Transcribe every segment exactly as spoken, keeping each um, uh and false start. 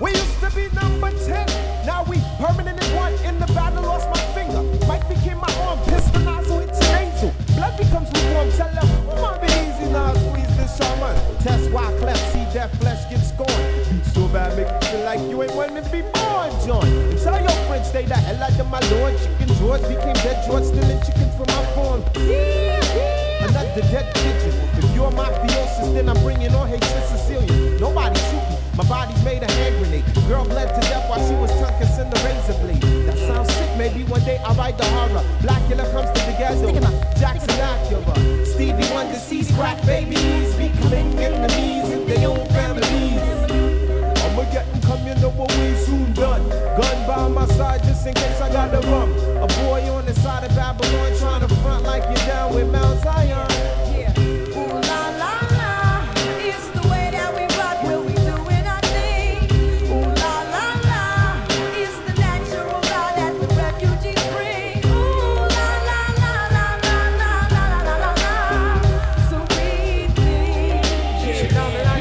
We used to be number ten. Now we permanent in one. In the battle, lost my finger. Mike became my arm. Pistol nozzle hits your nasal. Blood becomes lukewarm. Tell them, come on, be easy now. Squeeze this shaman. Test why cleft. See that flesh get scorned. Beat so bad, make you feel like you ain't wanting to be born, John. And tell your friends, stay the hell out of my lord. Chicken George became dead George, stealing chicken from my farm. Yeah, yeah. Another dead pigeon. If you're mafiosis, then I'm bringing on hatred Sicilian. Nobody shoot me. My body's made a hand grenade. Girl bled to death while she was tongue kissing the razor blade. That sounds sick. Maybe one day I'll write the horror. Blackula comes to the ghetto. Jackson Acura. Stevie Wonder sees crack babies becoming enemies in their own families. I'ma get them come, you know what we soon done. Gun by my side just in case I gotta run. A boy on the side of Babylon trying to front like you're down with Mount Zion. Yeah. Ooh la la la, it's the way that we rock when we doing our thing. Ooh la la la, it's the natural law that the refugees bring. Ooh la la la la la la la la la la. So we think. Yeah,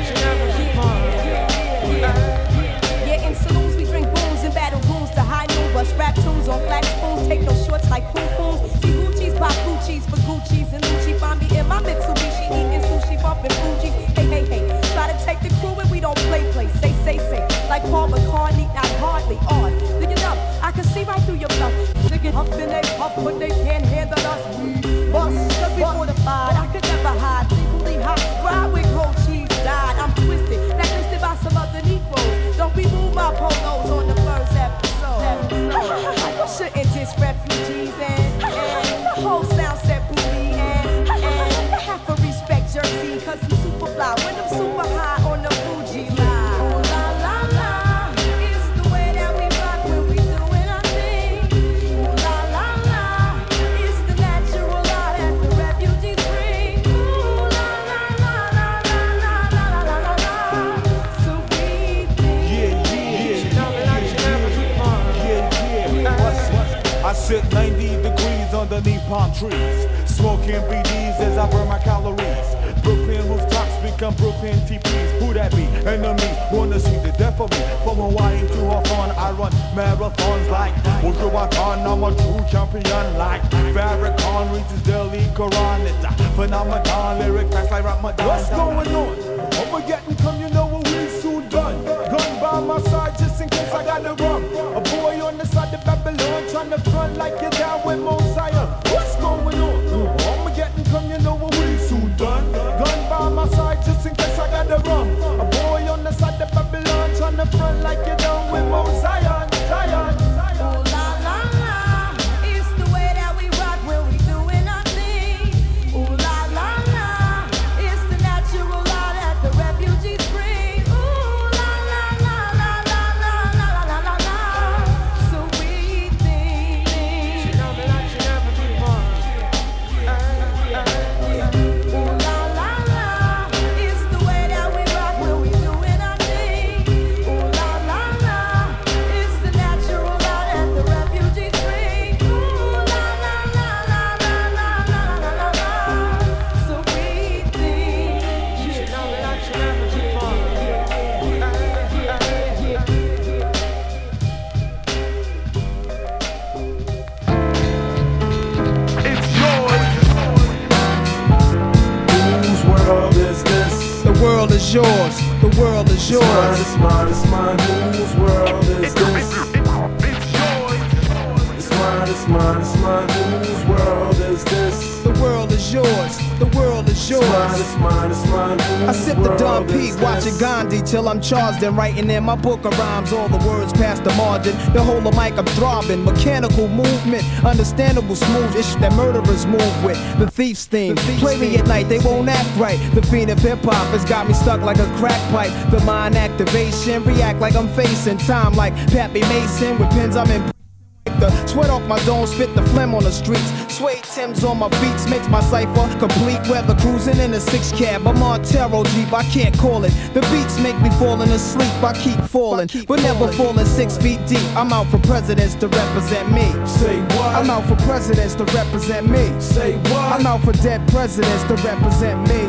yeah, in saloons we drink booze and battle rooms to high noon. Bust rap tunes on flat spoons, take no shorts like poom pooms. See Gucci's, pop Gucci's for Gucci's and Lucci. Find me in my Mitsubishi eating sushi, bumping Fuji. Hey, hey, hey, try to take the crew and we don't play, play. Say, say, say, like Paul McCartney, not hardly odd. Look it up, I can see right through your bluff. Singing up and they puff, but they can't handle us. We bust, cause we fortified. I could never hide, secretly hot. Ride with cold cheese, died. I'm twisted, blacklisted by some other Negroes. Don't we move my polos on the first episode. You shouldn't diss refugees and, and the whole sound set booty and, and have to respect Jersey cause I'm super fly when I'm super high on the Fuji line. Ooh la la la, it's the way that we rock when we doing our thing. Ooh la la la, it's the natural law that the refugees bring. Ooh la la la la la la la la la la. So we think. Yeah, yeah, yeah, yeah, yeah. I sit ninety degrees underneath palm trees, smoking B Ds as I burn my calories. Brooklyn rooftops become Brooklyn T Ps. Who that be? Enemy wanna see the death of me. From Hawaii to Hawthorne, I run marathons like Wujuwatan. I'm a true champion like Farrakhan reads his daily Quran. It's a phenomenon, lyric facts like Ramadan. What's going on? I'ma get and come, you know what we soon done. Gun by my side just in case I gotta run. A boy on the side of Babylon trying to front like you're down with Mount Zion. What's going on? I'ma get and come, you know what we soon done. Gun by my side just in case I gotta run. A boy on the side of Babylon trying to front like you're down with Mount Zion. Zion. Ooh la la la, it's the way that we rock when we doing our thing. Ooh la la la, it's the natural law that the refugees bring. Ooh la la la la la la la la la la. So we think. She don't be like she never before. Ooh la la la, it's the way that we rock when we doing our thing. Ooh la la la, it's the natural law that the refugees bring. Ooh la la la la la la la la la la. So we think. She don't be like she never before. It's yours. Whose world is this? The world is yours. The world is Mine, yours. it's mine, it's mine. Whose world is this? It's yours. It's mine, it's mine, it's mine. Whose world is this? The world is yours. The world is It's mine, yours. it's mine, it's mine. I Whose sip the Don world P, is watching this? Gandhi till I'm charged and writing in my book of rhymes. All the words past the margin. The whole of mic I'm throbbing. Mechanical movement, understandable smooth ish that murderers move with. The thief's theme. Play me at night, they won't act right. The fiend of hip hop has got me stuck like a crack pipe. The mind activation, react like I'm facing time like Pappy Mason. With pins I'm in. The sweat off my dome, spit the phlegm on the streets. Suede Timbs on my beats makes my cipher complete. Weather cruising in a six cab, I'm on Taro Jeep, I can't call it. The beats make me falling asleep, I keep falling, but never falling six feet deep. I'm out for presidents to represent me. Say what? I'm out for presidents to represent me. Say what? I'm out for dead presidents to represent me.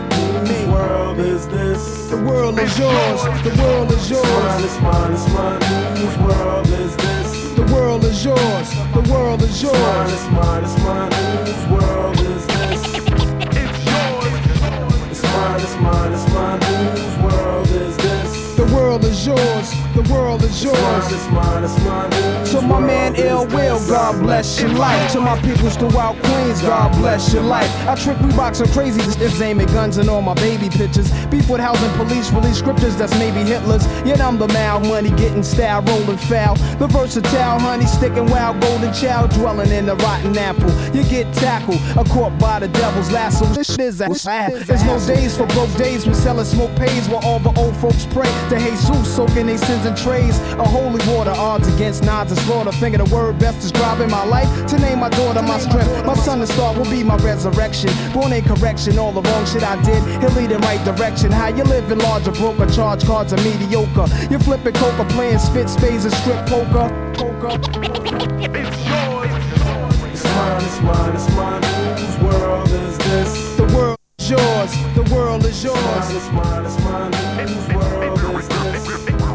Whose world is this? The world is yours. The world is yours. It's mine, it's mine, it's mine. Whose world is this? The world is yours. The world is yours. It's mine, it's mine, it's mine. Whose world is this? It's yours. It's mine, it's mine, it's mine. Whose world is this? The world is yours. The world is yours. It's mine, it's mine, it's mine. To my man Ill Will, God bless your life. To my peoples throughout Queens, God bless your life. I trick Reeboks are crazy, just aiming guns and all my baby pictures. Beef with housing police, release scriptures that's maybe Hitler's. Yet I'm the mal money, getting style, rolling foul. The versatile honey, sticking wild, golden child, dwelling in the rotten apple. You get tackled, a caught by the devil's lasso. This shit is a There's no days for broke days, we selling smoke pays while all the old folks pray to Jesus, soaking their sins in trays. A holy water, odds against nods and slaughter. Finger the word best describing my life. To name my daughter my strength. My son and star will be my resurrection. Born in correction, all the wrong shit I did, he'll lead in right direction. How you living large or broke, or charge cards are mediocre. You flipping coca, playing spit spades and strip poker. Poker. It's yours. It's mine, it's mine, it's mine. Whose world is this? The world is yours. The world is yours. It's mine, it's mine, it's mine. Whose world is this?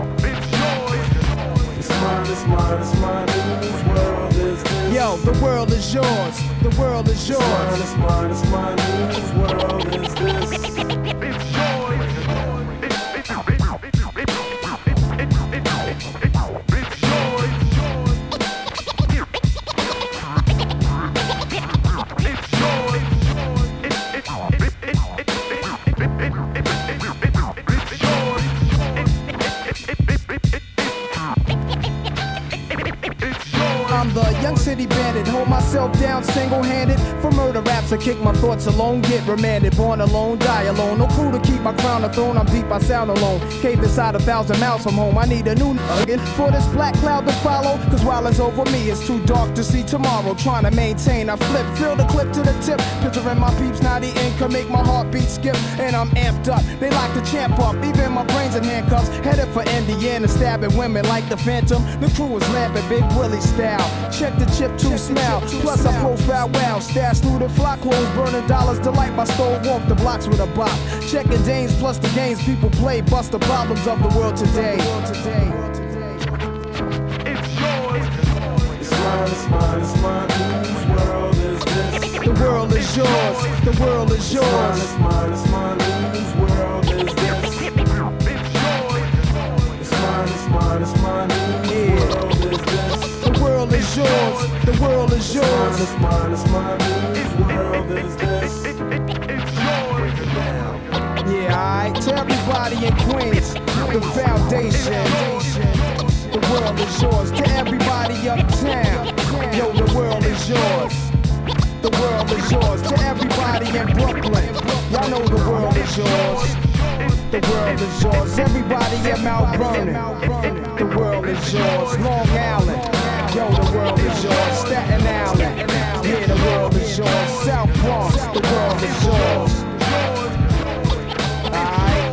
It's mine, it's mine, it's mine. Whose world is this? Yo, the world is yours. The world is yours. It's mine, it's mine, it's mine. Whose world is this? It's yours. I'm the young city bandit, hold myself down single-handed. For murder raps, I kick my thoughts alone, get remanded. Born alone, die alone, no crew to keep my crown a throne. I'm deep, I sound alone. Cave inside a thousand miles from home. I need a new nugget for this black cloud to follow. Cause while it's over me, it's too dark to see tomorrow. Trying to maintain, I flip, fill the clip to the tip. Picturing my peeps, now the ink can make my heartbeat skip. And I'm amped up, they like to champ up. Even my brains in handcuffs, headed for Indiana, stabbing women like the Phantom. The crew is lamping, Big Willie style. Check the chip to smell. Plus I profile well. Stash through the flock clothes, burning dollars to light my stove. Walk the blocks with a bop. Checking dames plus the games people play. Bust the problems of the world today. It's yours. It's mine, it's mine, it's mine. Whose world is this? The world is yours. The world is yours. It's mine, it's mine, it's mine. Whose world is this? It's yours. It's mine, it's mine, it's mine. Whose world is this? The world is yours. The world is yours. It's mine, it's mine, whose world is this? It's yours. Yeah, alright. To everybody in Queens, the foundation. The world is yours. To everybody uptown, yo, the world is yours. The world is yours. To everybody in Brooklyn, y'all know the world is yours. The world is yours. Everybody in Mount Vernon, the world is yours. Long Island. Yo, the world is yours. Staten Island, yeah, the world is yours. South Bronx, the world is yours. Alright.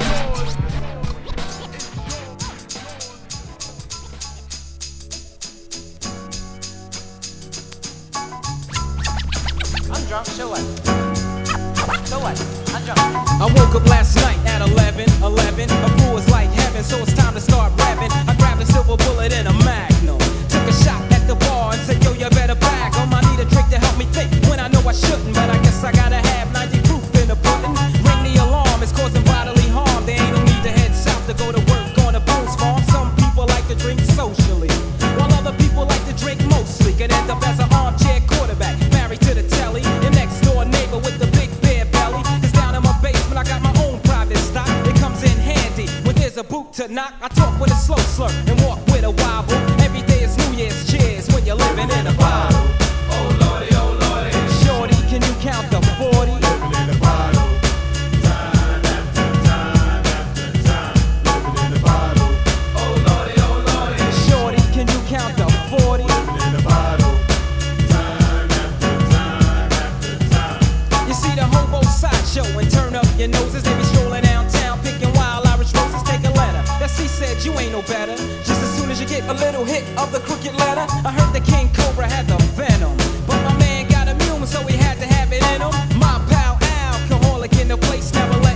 I'm drunk, so what? So what? I'm drunk. I woke up last night at eleven, eleven. A brew is like heaven, so it's time to start rapping. I grabbed a silver bullet and a magnum. Took a shot at the bar and said, yo, you better bag 'em. I need a drink to help me think when I know I shouldn't. But I guess I gotta have ninety proof in the pudding. Ring the alarm, it's causing bodily harm. There ain't no need to head south to go to work on a booze farm. Some people like to drink socially, while other people like to drink mostly. Could end up as an armchair quarterback, married to the telly. Your next door neighbor with the big bear belly. It's down in my basement, I got my own private stock. It comes in handy when there's a boot to knock. I talk with a slow slur and walk with a wobble. Every day is New Year's cheers when you're living in a bottle. Oh lordy, oh lordy. Shorty, can you count the forty? Living in a bottle. Time after time after time. Living in a bottle. Oh lordy, oh lordy. Shorty, can you count the forty? Living in a bottle. Time after time after time. You see the hobo sideshow and turn up your noses. They be strolling downtown picking wild Irish roses. Take a letter. That C said you ain't no better. Just as soon as you get a little hit of the crooked letter, I heard the King Cobra had the venom, but my man got immune, so he had to have it in him. My pal alcoholic in the place, never let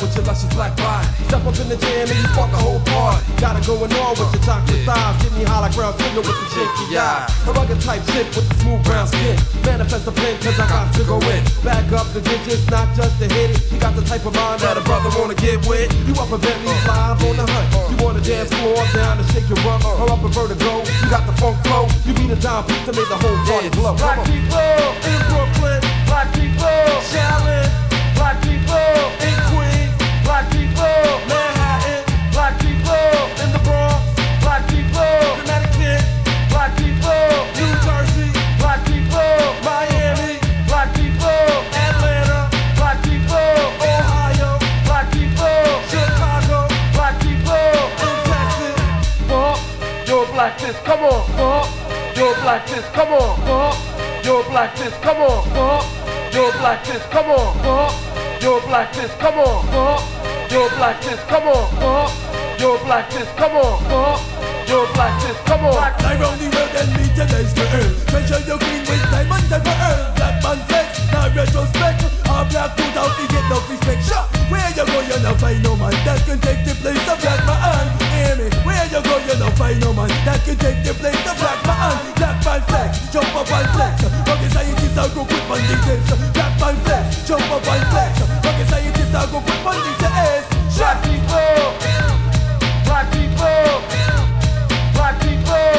with your luscious black body. Step up in the jam and you spark the whole party. Got it going on with your chocolate thighs. Give me high like brown sugar with the shaky eyes. A rugged type chick with the smooth brown skin. Manifest the plan cause I got to go in. Back up the digits, not just to hit it. You got the type of mind that a brother wanna get with. You up a Bentley live on the hunt. You wanna dance floor down to shake your rump. Or up a vertigo. You got the funk flow. You be the dime piece to make the whole party glow. Black people in Brooklyn. Black people Shaolin. Black people in Queens. Black people Manhattan. Black people in the Bronx. Black people Connecticut. Black people New Jersey. Black people Miami. Black people Atlanta. Black people Ohio. Black people Chicago. Black people in Texas. Uh, you're black this, come on. Uh, you're black this, come on. Uh, you're black this, come on. Uh, you're black this, come on. Uh, you're black this, come on. Uh, you're black this, come on. Uh, you're black this, come on. Uh, you're black this, come on. I only will then meet today's the earth. Treasure your green with diamonds and for earth. Black man flex, now retrospect. All black food out, we get no respect. Sure, where you go, you no find no man that can take the place of black man. Hear me, where you go, you no find no man that can take the place of black man. Black man flex, jump up and flex. Rocket scientists are go quick on the test. Black man flex, jump up and flex. Rocket scientists are go quick on the test. Black people, black people, black people,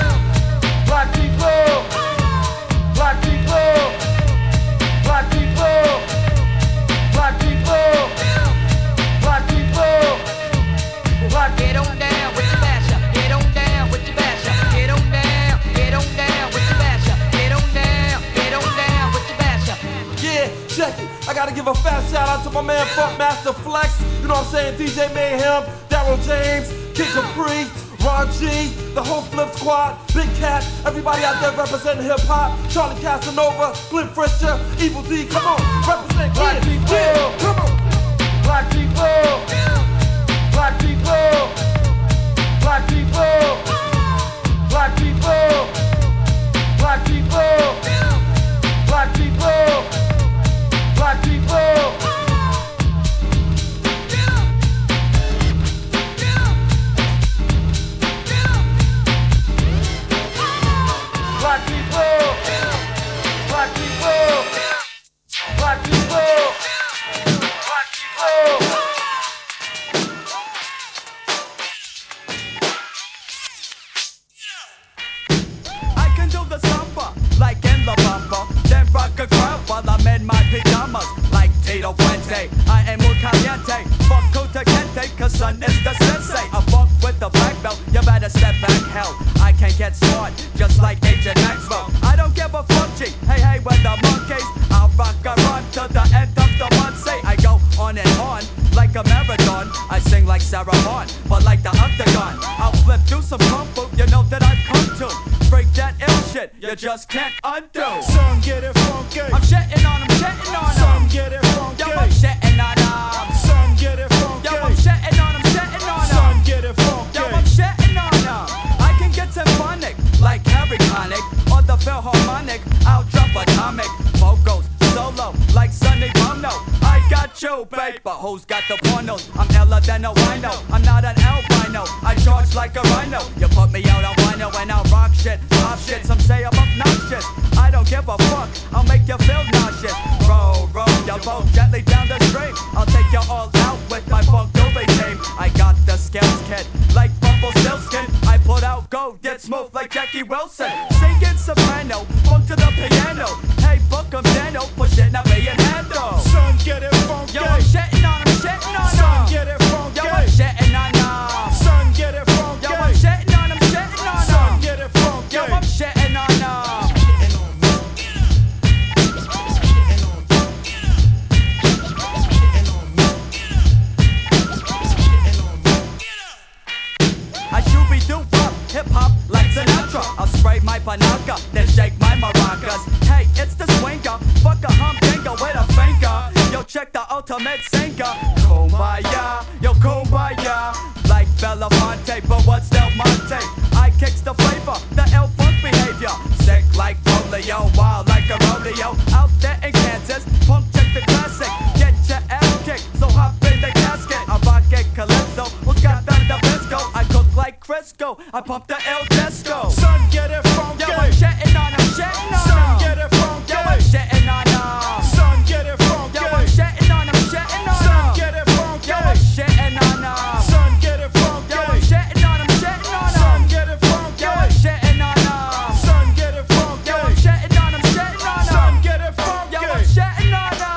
black people, black people, black people, black people, black people, black. Get on down with your basher. Get on down with your basher. Get on down. Get on down with your basher. Get on down. Get on down with your basher. Yeah, check it. I gotta give a fast shout out to my man Funk Master Flex. You know what I'm saying? D J Mayhem, Daryl James, Kid Capri, Ron G, the whole Flip Squad, Big Cat, everybody out there representing hip hop. Charlie Casanova, Glenn Frischer, Evil D. Come on, represent black people. Yeah, come on. Black people. Black people. Black people. Black people. Black people. Black people. Black people. Black people. Black people. Black people. Black people. I can do the samba like in the bumper, then rock a crowd while I'm in my pajamas like Tito Puente. I am muy caliente, fuck Kota Kente, cause son is the sensei. I fuck with the black belt, you better step back, hell. I can get smart, just like Agent Maxwell. I don't give a fuck, G, hey hey with the monkeys. I'll rock a run to the end of the month. Say I go on and on, like a marathon. I sing like Sarah Vaughan, but like the octagon. I'll flip through some kung fu, you know that I've come to. Break that ill shit, you just can't undo. Some get it funky. I'm shitting on them, shitting on them. Some get it funky. Yo, I'm shitting on them. Some get it funky. Yo, I'm shitting on them, shitting on them. Some get it funky. Yo, I'm shitting on them. I can get symphonic, like Harry Connick, or the Philharmonic. I'll drop atomic vocals, solo, like Sonny Bono. I got you, babe, but who's got the pornos? I'm iller than a wino, I'm not an albino. I charge like a rhino. You put me out on vinyl and I'll rock shit, pop shit. Some say I'm obnoxious, I don't give a fuck, I'll make you feel nauseous. Roll, roll your boat gently down the stream. I'll take you all out with my funk Dove team. I got the skills, kid, like Bumble Silkskin. I put out gold, get smooth like Jackie Wilson. Singing soprano, funk to the piano. Hey, book 'em, Dano, push it, not me and handle. Some get it funky. Yo, I'm shitting on 'em, shitting on 'em. Some get it funky. Yo, I'm shitting on 'em. Some get it funky. Yo, I'm shitting on 'em, shitting on 'em. Some get it funky. Yo, I'm shitting on 'em. I should be do pop, hip hop like Sinatra. I'll spray my banaka, then shake my maracas. Hey, it's the swinger, fuck a humdinger with a finger. Yo, check the ultimate singer. Kumbaya, yo, kumbaya. Like Belafonte, but what's Del Monte? I kicks the flavor, the ill funk behavior. Sick like polio, wild like a rodeo. Out there in Kansas, punk check the classic. Get your ass kicked, so hop in the I pump the El Disco. Son, get it funky. Yo, I'm jetting on 'em, jetting on 'em. Son, get it funky. Yo, I'm jetting on 'em. Son, get it funky. Yo, I'm jetting on 'em, jetting on 'em. Son, get it funky. Yo, I'm jetting on 'em. Son, get it funky. Yo, I'm jetting on 'em, jetting on 'em. Son, get it funky. Yo, I'm jetting on 'em. Son, get it funky. Yo, I'm jetting on 'em, jetting on 'em. Son, get it funky. Yo, I'm jetting on 'em.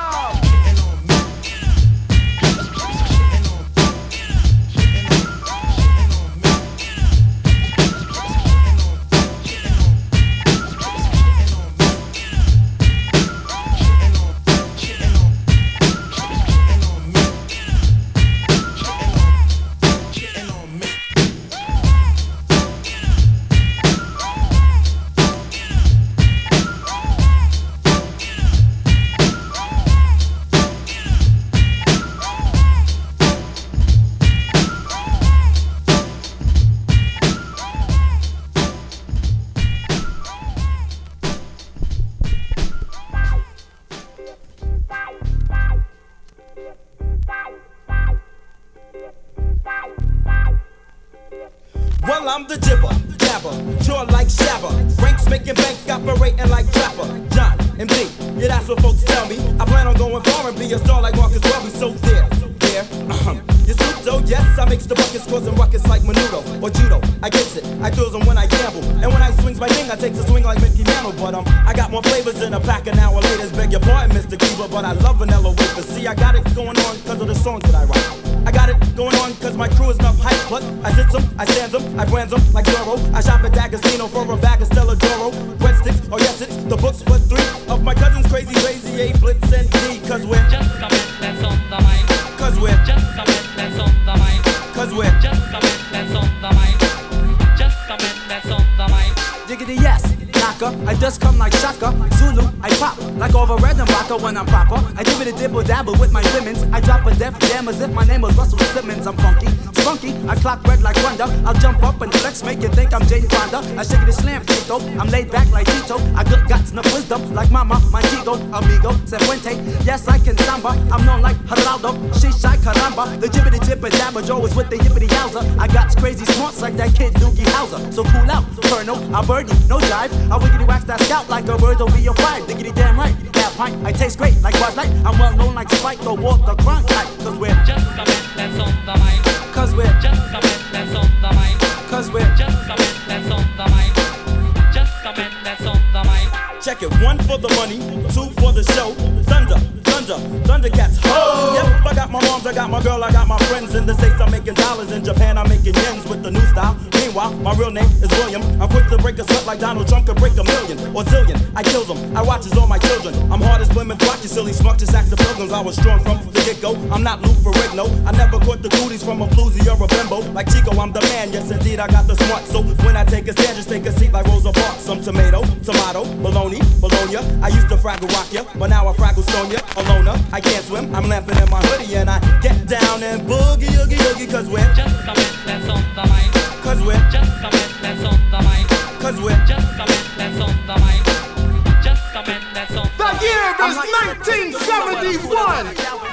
Well, I'm the jibber, jabber, jaw like Shabba. Ranks making bank, operating like Trapper. John, M D, yeah, that's what folks tell me. I plan on going far and be a star like Marcus Welby. So there, there, uh-huh. You pseudo, yes, I makes the buckets, causing ruckus like Menudo or Judo. I gets it, I throws them when I gamble. And when I swings my thing, I takes a swing like Mickey Mantle. But um, I got more flavors in a pack an hour later. Beg your pardon, Mister Cleaver, but I love vanilla wafers. See, I got it going on because of the songs that I write. I got it going on cause my crew is enough hype. Plus, I sit them, I stand them, I brands them like Zorro. I shop at D'Agostino for a bag of Stella Doro. Breadsticks, oh yes, it's the books plus three of my cousins, Crazy, Crazy, A, Blitz, and D. Cause we're just a bit that's on the mic. Cause we're just a bit that's on the mic. Cause we're just a bit that's on the mic. Just a bit that's on the mic. Diggity yes, knocker, I just come like Shaka. Zulu, I pop like over red and rocker when I'm proper. I give it a dibble dabble with my women's. I drop a def jam as if my name was Russell Simmons. I'm funky, spunky, I clock red like Wonder. I'll jump up and flex, make you think I'm Jane Fonda. I shake it a slam, Tito. I'm laid back like Tito. I got guts, enough wisdom like Mama, Montego, Amigo, Sefuente. Yes, I can samba. I'm known like Geraldo, Shishai Caramba. The jibbity jibber jabber, Joe is with the yippity yowza. I got crazy smarts like that kid Doogie Howser. So cool out, Colonel, I'm birdie, no jive. I wiggity wax that scout like a bird over your five. Diggity damn right, that pint. I taste great like Bud Light. I'm well known like Spike or Walter Cronkite. Cause we're just a bit that's on the mic. Cause we're just a bit that's on the mic. Cause we're just a bit that's on the mic. Just a bit that's on the mic. check it, one for the money, two for the show. Thunder, thunder, Thundercats, ho! Yep, I got my moms, I got my girl, I got my friends. In the States I'm making dollars, in Japan I'm making yens with the new style. Meanwhile, my real name is William. I'm quick to break a sweat like Donald Trump could break a million or zillion. I kills them, I watches all my children. I'm hard as Plymouth Rock, you silly smuck, just ask the pilgrims. I was strong from the get-go, I'm not Lou Ferrigno. I never caught the cooties from a floozy or a bimbo. Like Chico, I'm the man, yes indeed, I got the smart. So when I take a stand, just take a seat like Rosa Parks. Some tomato, tomato, bologna, bologna. I used to fraggle rock ya, but now I fraggle stone ya. Alona, I can't swim, I'm laughing in my hoodie. And I get down and boogie, oogie, oogie. Cause we're just a bit that's on the mic. Cause we're just a bit that's on the mic. Cause we're just a bit that's on the mic. Just a bit that's on the mic. The year is nineteen seventy-one.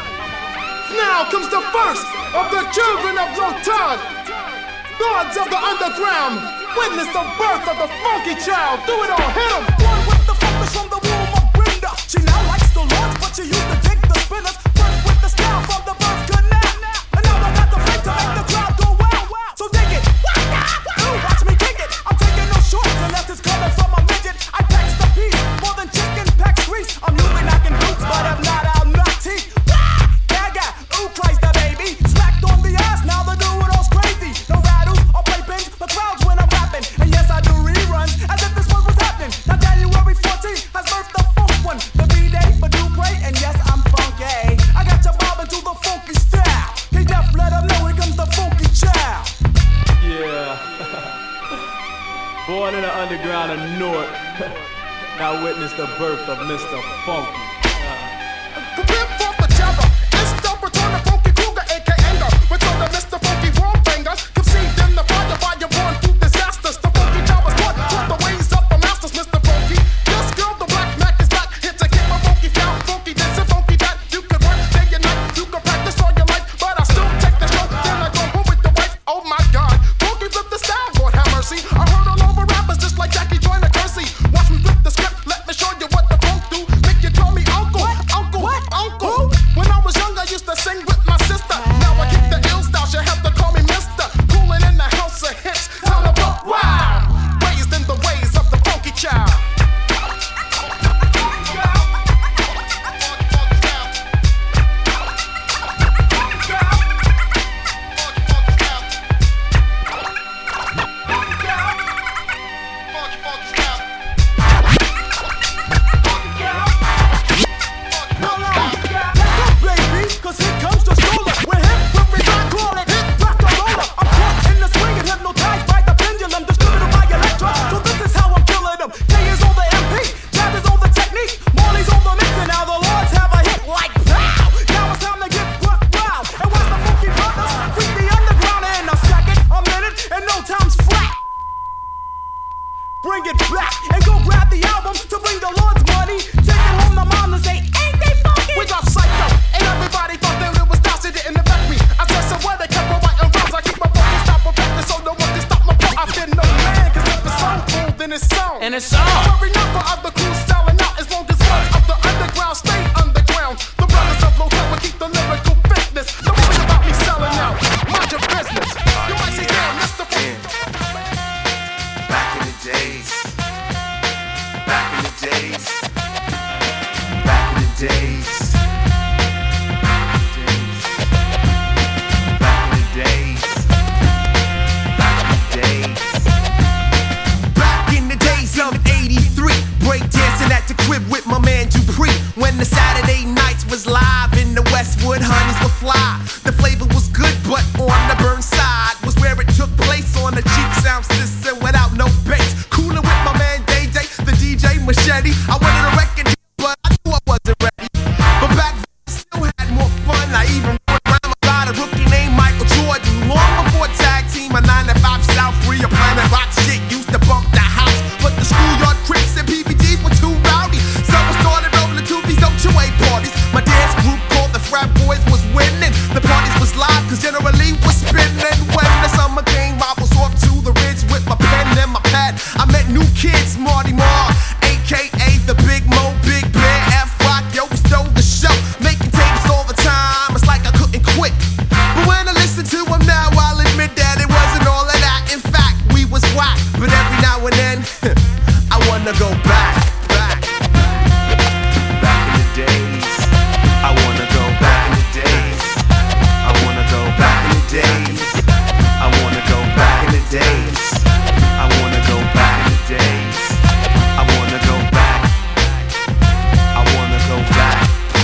Now comes the first of the children of Rotan. Gods of the underground, witness the birth of the funky child. Do it all, hit 'em. Born with the focus from the womb of Brenda. She now likes to launch, but she used to dig the spinners. Birth with the style from the birth canal. And now I got the fake to make the crowd go wow. So dig it, ooh, watch me kick it. I'm taking no shorts unless it's coming from a midget. I packs the piece, more than chicken packs grease. I'm usually knocking boots, but I'm not out knock teeth. Gaga, ooh, Christ the baby. Smacked on the ass, now the doing all's crazy. No rattles or playpins, the crowds when I'm rapping. And yes, I do reruns as if this one was happening. Now January fourteenth has birthed the funk one. The B-Day for Dupree, and yes, I'm funky. I got you bobbing to the funky style. K-Def, let them know here comes the funky child. Yeah. Born in the underground of Newark. Now witness the birth of Mister Funky. Prepare for the terror. It's the return of Funky Kruger, aka Anger. Return of Mister Funky Warbanger. Conceived in the fire by your born through disasters. The funky child was born taught the ways of the masters, Mister Funky. This girl, the black Mac is back. Here to keep a funky style, funky this and funky that. You can work day and night, you can practice all your life, but I still take the show. Then I go home with the wife. Oh my God, Funky flip the style, Lord have bring it back and go grab the album to bring the Lord's money. Take it home to mom and say, ain't they fucking? We got psycho, and everybody thought that it was Dow's, it didn't affect me. I said somewhere they kept on writing rhymes. I keep my focus, stop perfecting, so no one can stop my flow. I've been no man, cause if it's song cool, then it's song. And it's on. Every number of the crew styling out as long as words of the underground stay underground. The brothers of Motown will keep the lyrical fitness. Don't worry about me selling out. Mind your business. You might say, damn, that's the back in the days. Back in the days. Back in the days. Back in the days. Back in the days. Back in the days of eighty-three. Breakdancing at the crib with my man Dupree. When the Saturday nights was live in the Westwood, honeys were fly. The flavor was good, but on the burn side was where it took place on a cheap sound system without no bass. Cooling with my man Day Day, the D J Machete. I wanted a record deal, but I knew I wasn't ready. But back then I still had more fun. I even went around about a rookie named Michael Jordan. Long before tag team, a nine to five South Rio Planet Rock shit used to bump the house. But the schoolyard Crips and P B Gs were too rowdy. So I started rolling to these O two A parties. My dance group called the Frat Boys was winning. The parties was live, cause generally was spinning. When the summer came, I was off to the ridge with my pen and my pad. I met new kids, Marty Marr, A K A the Big Mo, Big Bear, F-Rock, yo, we stole the show. Making tapes all the time, it's like I couldn't quit. But when I listen to them now, I'll admit that it wasn't all of that. In fact, we was whack. But every now and then, I wanna go back, back. Back in the days. I wanna go back in the days. I wanna go back in the days. I wanna go back in the days. I wanna go back in the days. I wanna go back. I wanna go back.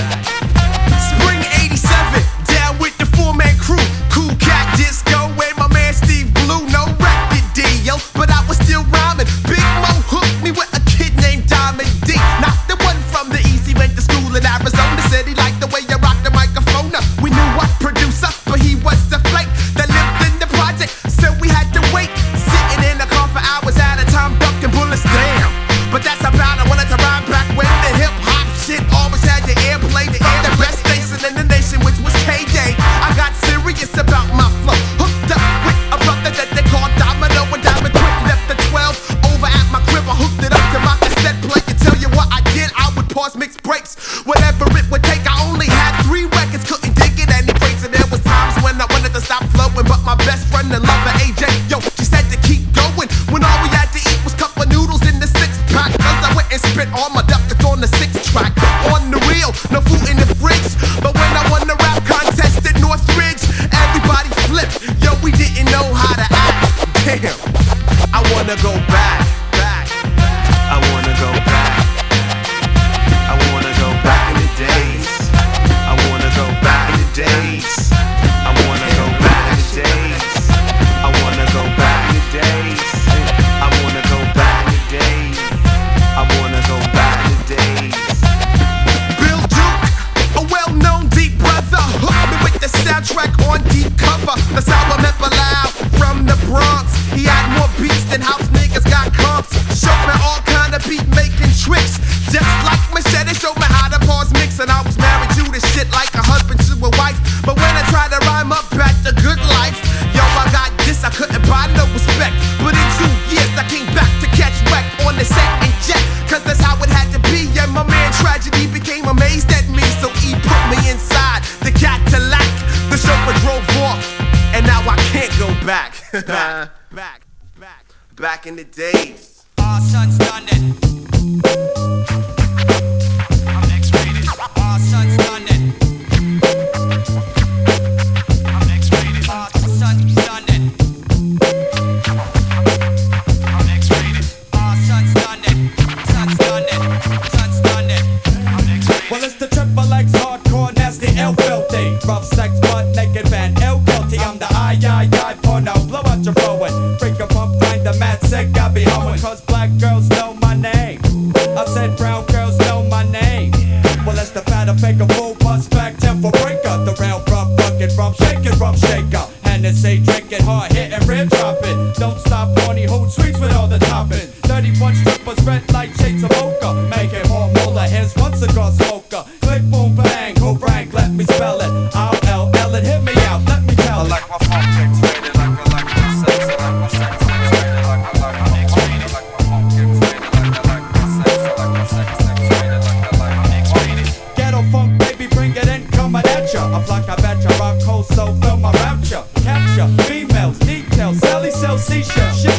Spring eighty-seven, down with the four-man crew. Cool Cat Disco and my man Steve Blue. No record deal, but I was still rhyming. Big Mo hooked me with a kid named Diamond D. Not the one from the East, he went to school in Arizona. Said he liked the way you rocked the microphone. We knew what producer, but he was the flake that lived in the project, so we had to wait. Sitting in the car for hours at a time, ducking bullets, damn. But that's about I wanted to rhyme back when the hip-hop shit always had the airplay. The air, the best station in the nation, which was K J. I got serious about my flow. Hooked up with a brother that they called Domino, and Diamond Quick left the twelve over at my crib. I hooked it up to my cassette player. Tell you what I did, I would pause, mix breaks, whatever it would take. I only had three records, couldn't dig it any breaks. And there was times when I wanted to stop flowing, but my best friend and lover A J, yo, she said to keep going. When all we had to eat was cup of noodles in the six pack, cause I went and spit all my ducats on the six track. On the real, no food in the fridge. But when I won the rap contest at Northridge, everybody flipped. Yo, we didn't know how to act. Damn, I wanna go back, back. I wanna go back. I wanna go back in the days. I wanna go back in the days. I wanna go back in the days. I wanna go back in the days. I wanna go back in the days. I wanna go back in the days. Bill Duke, a well-known deep brother, hooked me with the soundtrack on deep cover. That's how I met Bilal from the Bronx. He had more beats than house niggas got comps. Showed me all kind of beat making tricks. Just like Machete showed me how to pause mix. And I was married to this shit like a husband to a wife. But when I tried to rhyme up at the good life, yo, I got this, I couldn't buy no respect. But in two years I came back to catch wreck on the set and jet, cause that's how it had to be. And my man Tragedy became amazed at me, so he put me inside the Cadillac. The chauffeur drove off, and now I can't go back. back, back, back, back in the days. Our son's done it. I'm X-rated. Our son's done it. I'm X-rated. Our son's done it. I'm X-rated. Our son's done it. Son's done it. Son's done it. I'm X-rated. Well, it's the triple X hardcore, nasty, ill, filthy. Rough sex, butt naked, man, ill, guilty. I'm the I, I, I, porno, blow out your phone. Freak a pump, find the mad sick, I be hoeing. Cause black girls know my name. I said brown girls know my name. Well, it's the fatter, fake, full perspective for breaker. The real rough, fucking rum, shake it, rum shaker. And they say drink it hard, hit and rib drop it. Don't stop, horny, hold sweets with all the toppings. thirty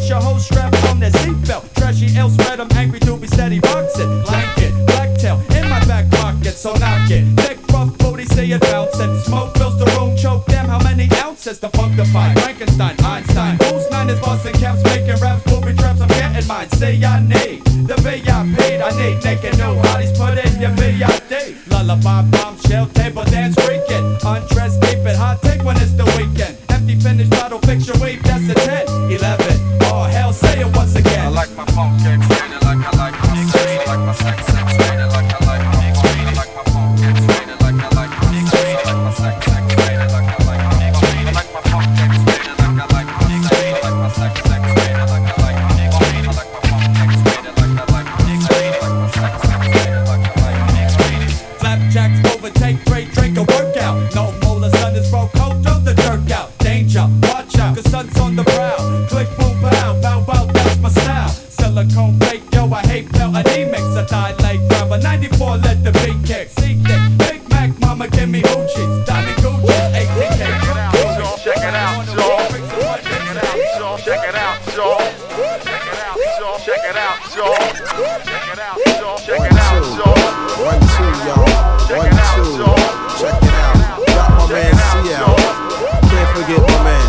Wish your whole strap on their seatbelt. Trashy ill spread, I'm angry to be steady boxing. Blanket, blacktail in my back pocket, so knock it. Thick, rough booty, say it bouncing. Smoke fills the room, choke them. How many ounces to punctify? Frankenstein, Einstein. Who's nine is busting caps, making raps, booby traps. I'm getting mine. Say I need the V I P. I need naked new hotties, put in your V I D. Lullaby, bombshell, table dance, freaking. Undress, keep it hot, take when it's the weekend. Empty finished bottle, picture wave, that's a ten. eleven, oh hell, say it once again. I like my funk game, straight like I like my sex. I like my sex, sex, straight like I like my funk. I like my funk game, straight like I like my sex. I like my sex, sex, straight like I like my funk. I like my funk game, straight like I like my sex. I like my sex, sex, straight like I like my funk. I like my funk game, straight like I like my sex. I like my sex, sex, straight like I like my funk. Flapjacks overtake, great drink a workout. No molar, sun is broke, cold, throw the jerk out. Danger, watch out, cause sun's on the brow. Click, boom, bow, bow, bow, that's my style. Silicone fake, yo, I hate pale anemics. A dilate grab a ninety-four, let the beat kick. See thick, Big Mac, mama, give me hoochies. Diamond Gucci's, eighteen K. Check it out, y'all. Check it out, y'all. Check it out, y'all. Check it out, y'all. Check it out, y'all. Check it out, y'all. Check it out, y'all. One, two, y'all. One, two. Check it out. Got my man C L. Can't forget my man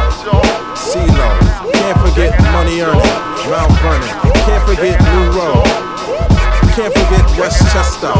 C-Lo. Can't forget Money Earning, Mount Vernon. Can't forget New Road. Can't forget Westchester.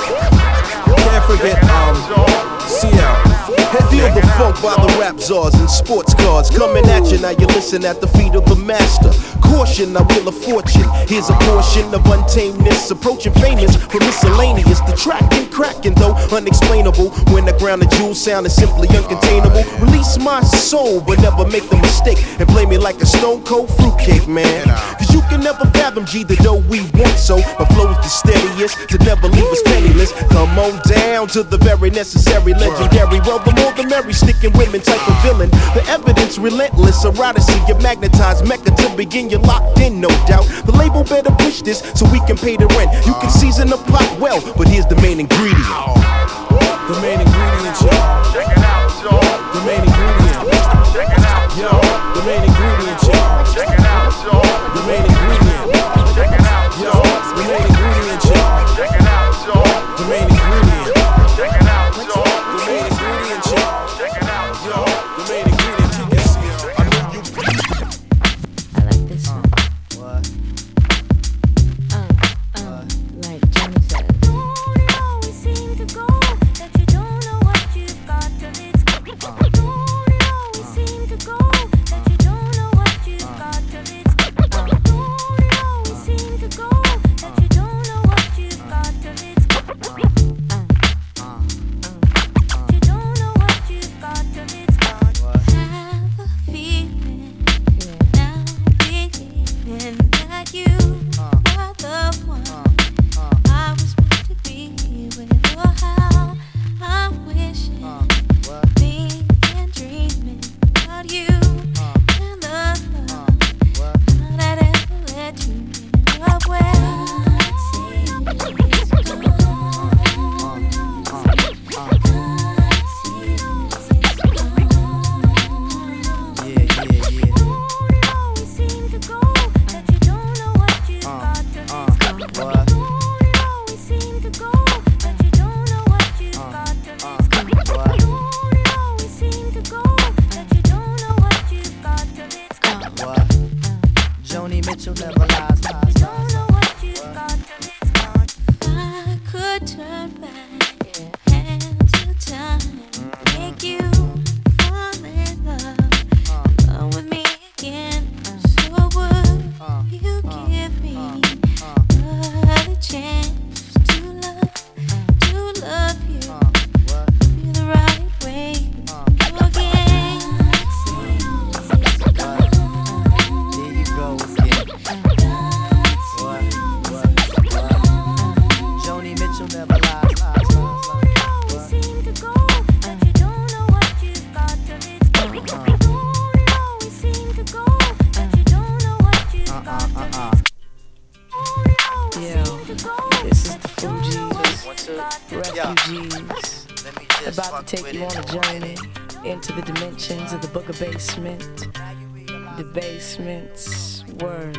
Can't forget um C L. Feel the funk by the rap czars and sports cars coming at you. Now you listen at the feet of the master. Caution, I will a fortune. Here's a portion of untamedness, approaching famous for miscellaneous. The tracking, cracking though unexplainable. When the ground of jewels sound is simply uncontainable. Release my soul, but never make the mistake and play me like a stone cold fruitcake, man. Cause you can never fathom G the dough we want, so my flow's the steadiest to never leave us penniless. Come on down to the very necessary, legendary. Well, the more the merry, sticking women type of villain. The evidence relentless, eroticy, you magnetized Mecca to begin. You're locked in, no doubt. The label better push this so we can pay the rent. You can season the pot well, but here's the main ingredient. The main ingredient, y'all. Check it out, y'all. The main ingredient. Check it out, yo. The main ingredient, y'all. Check it out, y'all. The main ingredient. Check it out, yo. The main ingredient, y'all. Check it out, y'all. The main ingredient. Check it out, y'all. The main ingredient, y'all. Check it out, yo. The main ingredient, you can see it. I know you. I like this one. What? Uh, uh, like Johnny said. Don't it always seem to go that you don't know what you've got till it's gone? Don't it always seem to go that you don't know what you've got till it's gone? Don't it always seem to go that you don't know what you've got till it's gone? You don't know what you've got till it's gone. Have a feeling now, believing that you are the one I was meant to be with. Oh, how I'm wishing, thinking, dreaming about you and the love that ever let you in love with. Joni Mitchell never lies, lies, lies. I could turn back hands of time, make you fall in love, love with me again. So would you give me another chance to love, to love you, be the right way again? There you go again. What? What? What? Joni Mitchell never lies, lies, lies, lies. Seem to go that you don't know what you've got till it's gone. Don't it always seem to go that you don't know what you've got till it's gone. Yo, this is the Fugees, refugees, about to take you on a journey into the dimensions of the Booger Basement. the basement's word.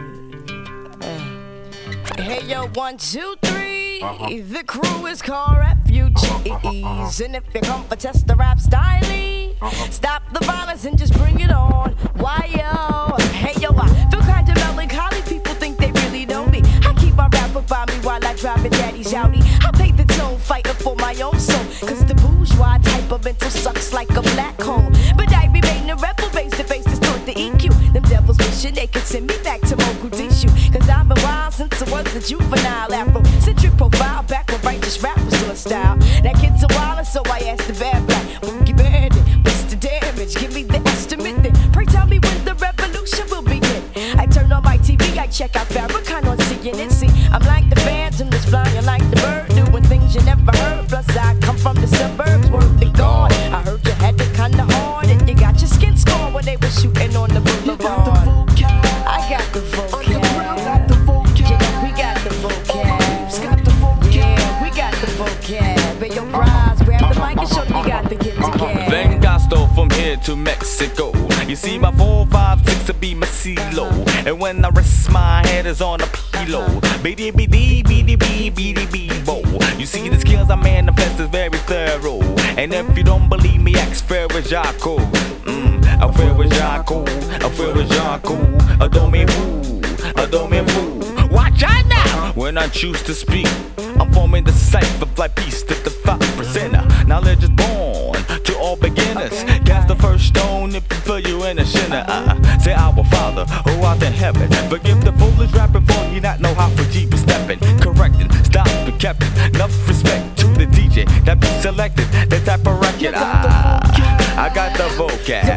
Uh. Hey yo, one, two, three. Uh-huh. The crew is called Refugees, and if you come for test the rap style, uh-huh. stop the violence and just bring it on. Why yo? Hey yo, I feel kinda melancholy. People think they really know me. I keep my rapper by me while I drive a daddy's Audi. I paid the toll, fighting for my own soul. Cause the bourgeois type of mental sucks like a black hole. But I remain a rebel, face to face, distort the E Q. Them devils wishing they could send me back to Mogadishu. Cause I've been wild since I was a juvenile. Afro-centric profile, back when righteous rap was still a style. That kid's a wilder, so I asked the bad black, Boogie Bandit, what's the damage? Give me the estimate then. Pray tell me when the revolution will begin. I turn on my T V, I check out Farrakhan on C N N. See, I'm like the phantom that's flying like the bird, doing things you never heard. Plus I come from the suburbs, word to God. I heard you had it kinda hard, and you got your skin scorn when they were shooting on the boulevard. I got the vocab. Yeah, we got the vocab. Yeah, we got the vocab. But your prize, grab the mic and show you got the gift to gab. Vengasto from here to Mexico. You see my four, five, six to be my CeeLo. And when I rest my head is on a pillow. B-D B D B D B B D B bo. You see the skills I manifest is very thorough. And if you don't believe me, ask Ferrajaco. Mmm, a Ferrajaco, a Ferrajaco. A domain fool, a domain fool. Watch out now! When I choose to speak, I'm forming the cipher like peace to the five percenter. Knowledge is born to all beginners. Okay. Cast the first stone if you feel you in a sinner. Uh-uh. Say our Father who art in heaven. Forgive the foolish rapping for you not know how for Jeep is stepping. Correcting, stop and kept it. Enough respect to the D J that be selected. The type of record. Ah, I got the vocab.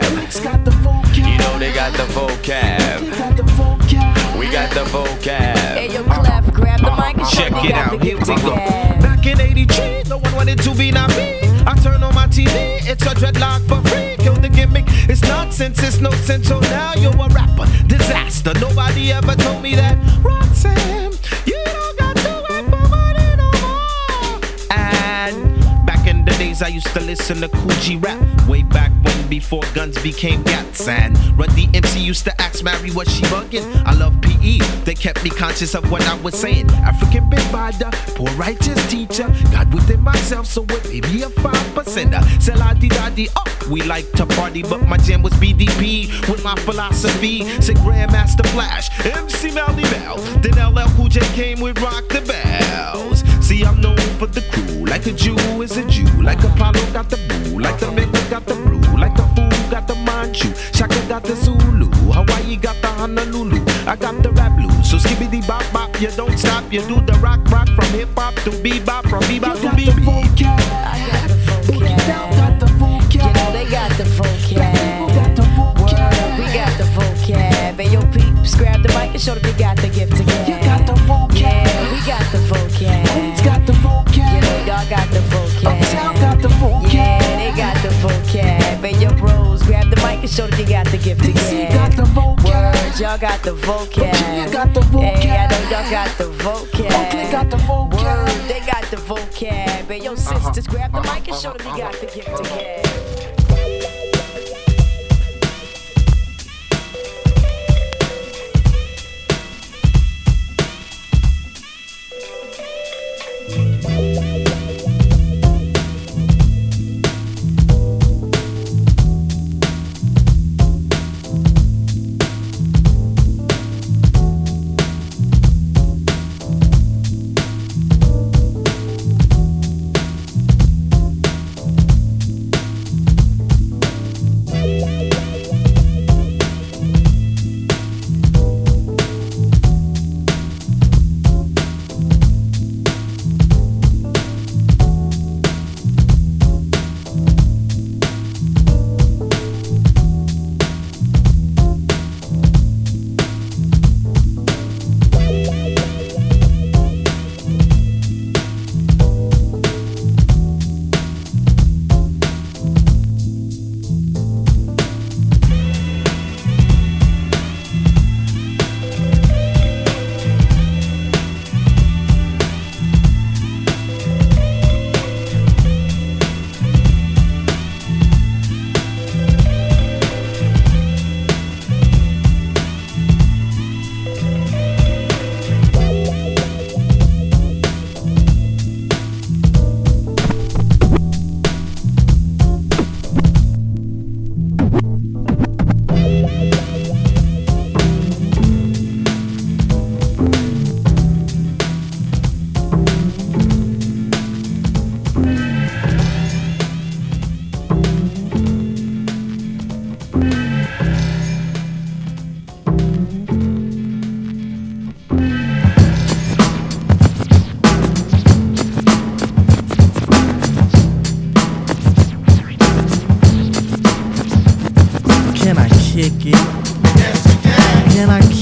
You know they got the vocab. We got the vocab. Hey yo, Clef, grab the mic and check it out. Here we go. Back in eighty-three, no one wanted to be not me. I turn on my T V, it's a dreadlock for free. Kill the gimmick, it's nonsense, it's no sense. So now you're a rapper, disaster. Nobody ever told me that. Roxanne, you don't got to wait for money no more. And back in the days, I used to listen to Kool G rap. Way back when, before guns became gats. And Run D M C used to ask Mary, was she bugging? I love P E, they kept me conscious of what I was saying. African big bada, poor righteous teacher. God within myself, so it may be a five percenter. Say la di da di, oh, we like to party, but my jam was B D P with my philosophy. Say Grandmaster Flash, M C Melly Bell. Then L L Cool J came with Rock the Bells. See, I'm known for the crew, like a Jew is a Jew. Like Apollo got the boo, like the Mecca got the brew. Like the fool got the Manchu, Shaka got the Zulu, Hawaii got the Honolulu. I got the rap blues, so skibbity bop bop, you don't stop. You do the rock rock from hip hop to bebop, from bebop to bebop. I got the vocab. You know they got the vocab. Word, we got the vocab. Hey yo peeps, grab the mic and show them you got the gift to gab. You got the vocab. Yeah, we got the vocab. Who's got the vocab? You know y'all got the vocab. Uptown got the vocab. Yeah, they got the vocab. Hey yo bros, grab the mic and show them you got the gift to gab. Got the vocab. Word, y'all got the vocab. You got the vocab. Hey, I know y'all got the vocab. Oakley got the vocab. Word, they got the vocab. Hey yo sisters, grab the mic and show them you got the gift to gab.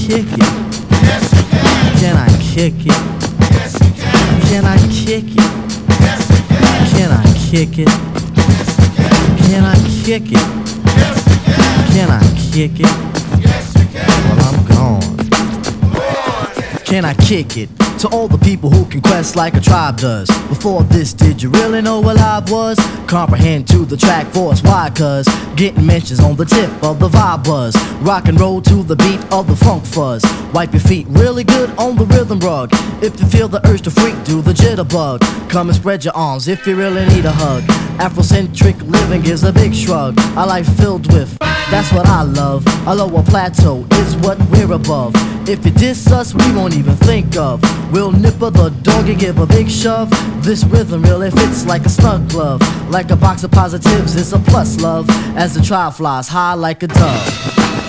kick it? Yes, you can. Can I kick it? Yes, you can. Can I kick it? Yes, you can. Can I kick it? Yes, you can. Can I kick it? Yes, you can. Can I kick it? Yes, you can. Well, I'm gone. Can I kick it? To all the people who can quest like a tribe does. Before this, did you really know what live was? Comprehend to the track force, why? Cause getting mentions on the tip of the vibe buzz. Rock and roll to the beat of the funk fuzz. Wipe your feet really good on the rhythm rug. If you feel the urge to freak, do the jitterbug. Come and spread your arms if you really need a hug. Afrocentric living is a big shrug. A life filled with, that's what I love. A lower plateau is what we're above. If you diss us, we won't even think of. We'll nipper the dog and give a big shove. This rhythm really fits like a snug glove. Like a box of positives, it's a plus love. As the trial flies high like a dove.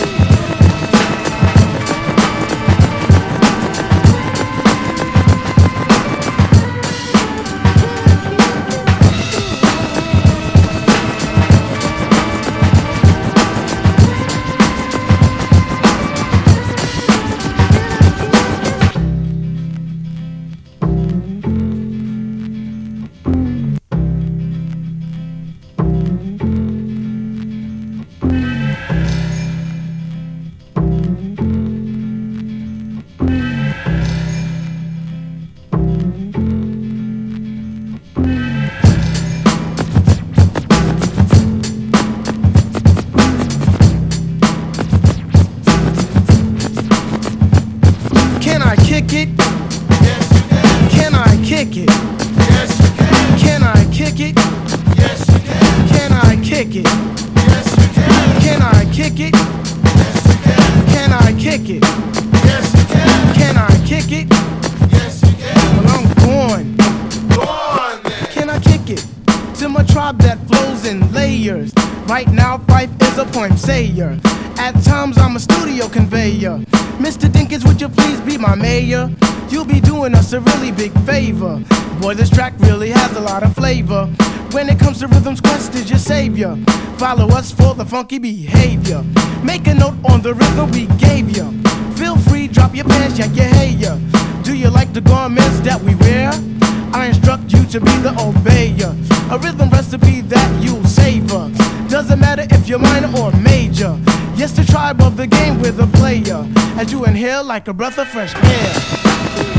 At times I'm a studio conveyor. Mister Dinkins, would you please be my mayor? You'll be doing us a really big favor. Boy, this track really has a lot of flavor. When it comes to Rhythm's Quest is your savior. Follow us for the funky behavior. Make a note on the rhythm we gave you. Feel free, drop your pants, yank your hair. Do you like the garments that we wear? I instruct you to be the obeyer. A rhythm recipe that you'll savor. Doesn't matter if you're minor or major. Yes, the tribe of the game with a player. As you inhale like a breath of fresh air.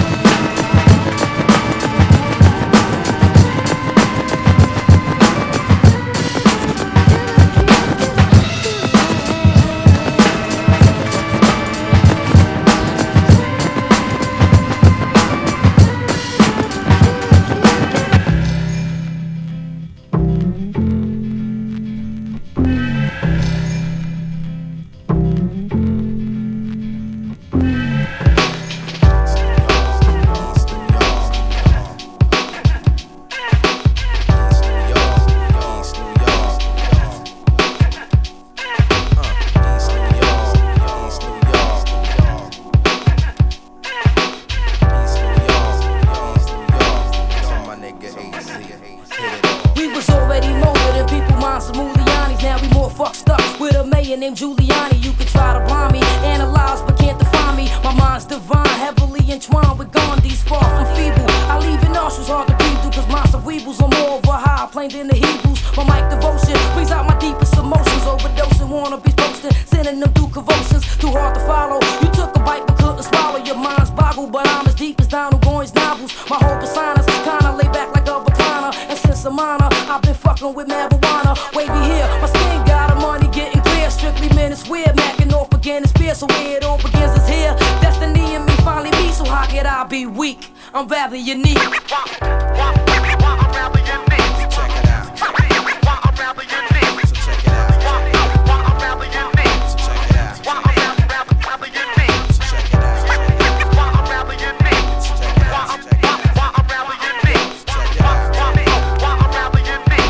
Named Giuliani, you could try to blind me, analyze but can't define me. My mind's divine, heavily entwined with Gandhi's far from feeble. I leave your nostrils hard to breathe through, cause my cerebrals are more of a high plane than the Hebrews. My mic devotion brings out my deepest emotions. Overdosing, wannabes posting, sending them through convulsions. Too hard to follow. You took a bite but couldn't swallow. Your mind's boggled, but I'm as deep as Donald Goines novels. My whole persona's kinda laid back like a recliner. And since I'm on her, I've been fucking with marijuana. Wavy here, my skin got a money getting clear. Strictly men is weird, macking off again is fear. So where it all begins is here. Destiny and me finally meet, so how could I be weak? I'm rather unique. I'm rather unique. Check it out. I'm rather unique. So check it out. I'm rather unique. So check it out. I'm rather unique. So check it out. I'm rather unique. So check it out. I'm rather unique. So check it out. I'm rather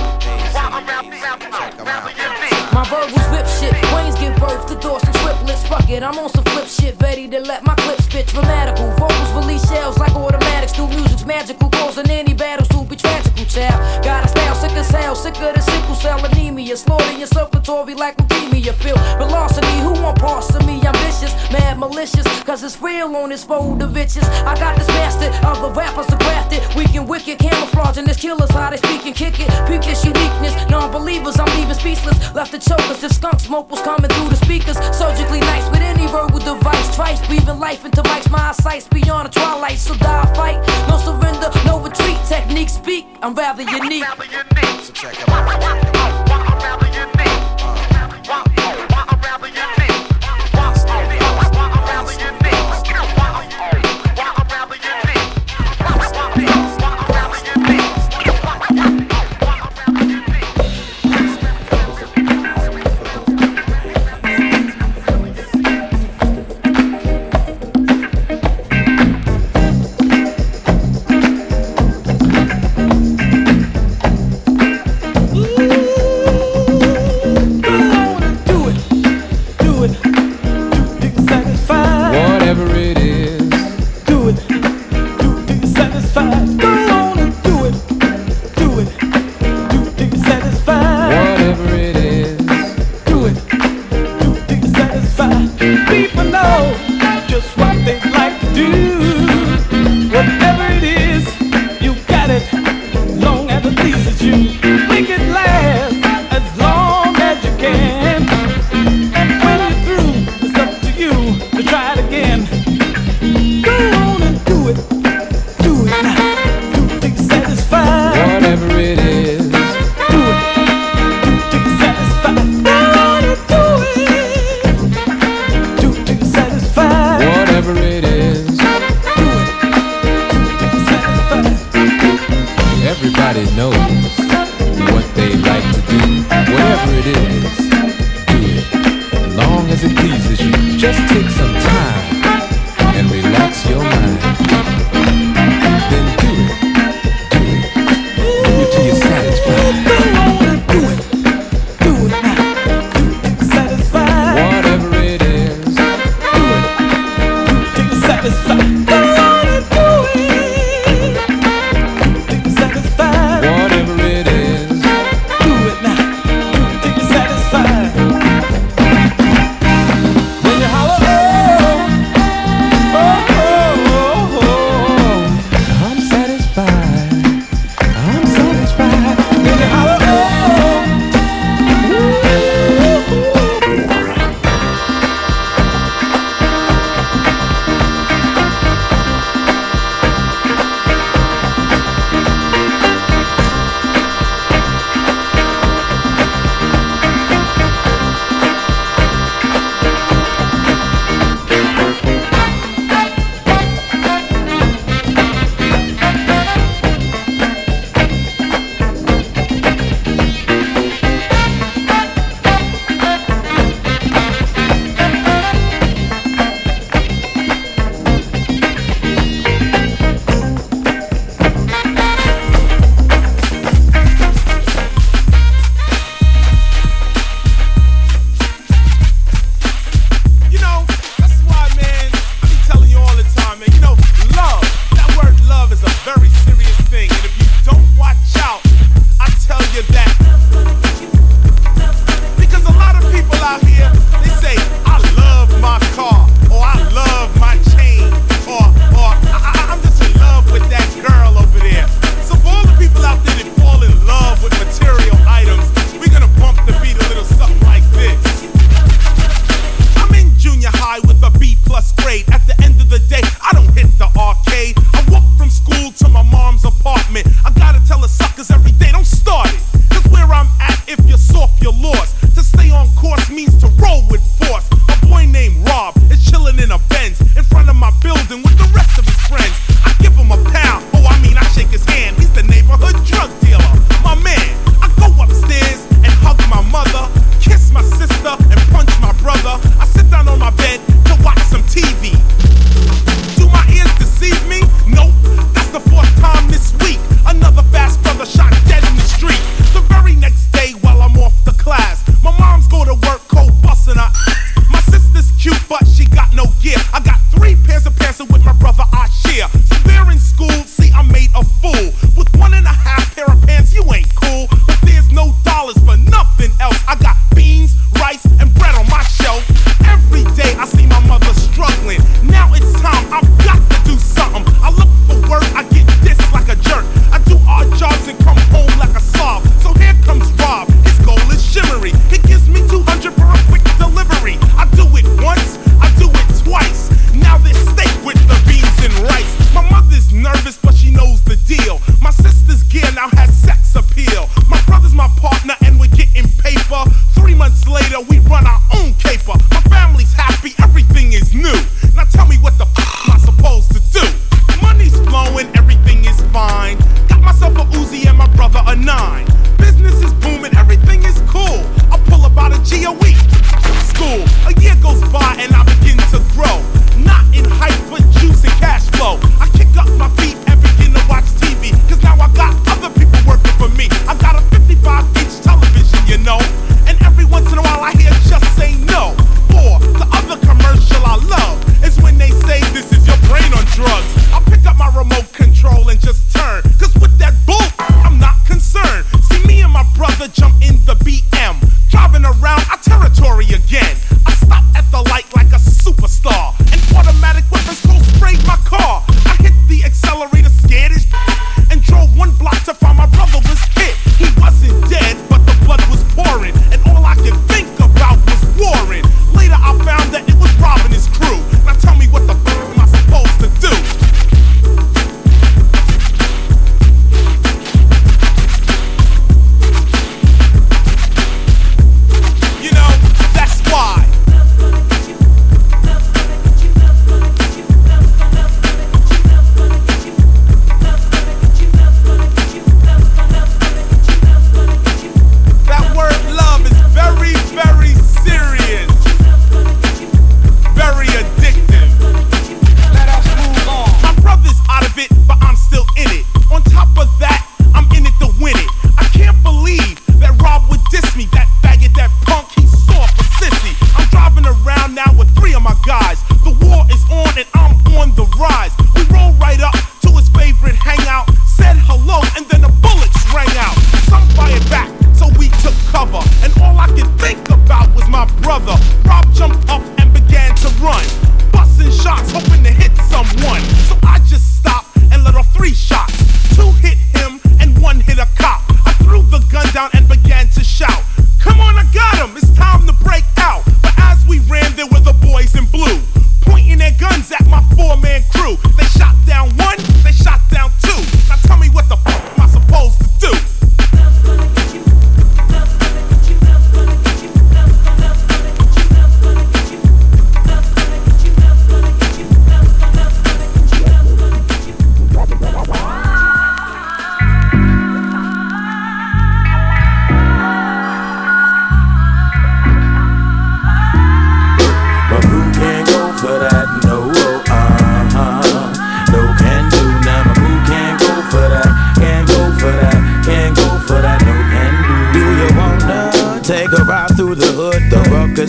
unique. My verbals whip shit. Brains give birth to dorsal triplets. Fuck it, I'm on some flip shit. Ready to let my clips spit dramatical. Vocals release shells like automatics. Do music's magical. Causing any battles to be tragical, child. Got a style sick as hell. Sicker than sickle cell anemia. Slaughter your circulatory like leukemia. Feel velocity. Who want parts of me? Ambitious, mad, malicious. malicious, cause it's real on this fold of itches. I got this bastard of a rapper so crafted, weak and wicked, camouflaging this killers, how they speak and kick it. Peep this uniqueness, non-believers, I'm leaving speechless. Left the chokers, if skunk smoke was coming through the speakers. Surgically nice with any verbal device. Trice, breathing life into mics, my eyesight's beyond the twilight. So die fight, no surrender, no retreat. Technique speak, I'm rather unique. So check it out. Do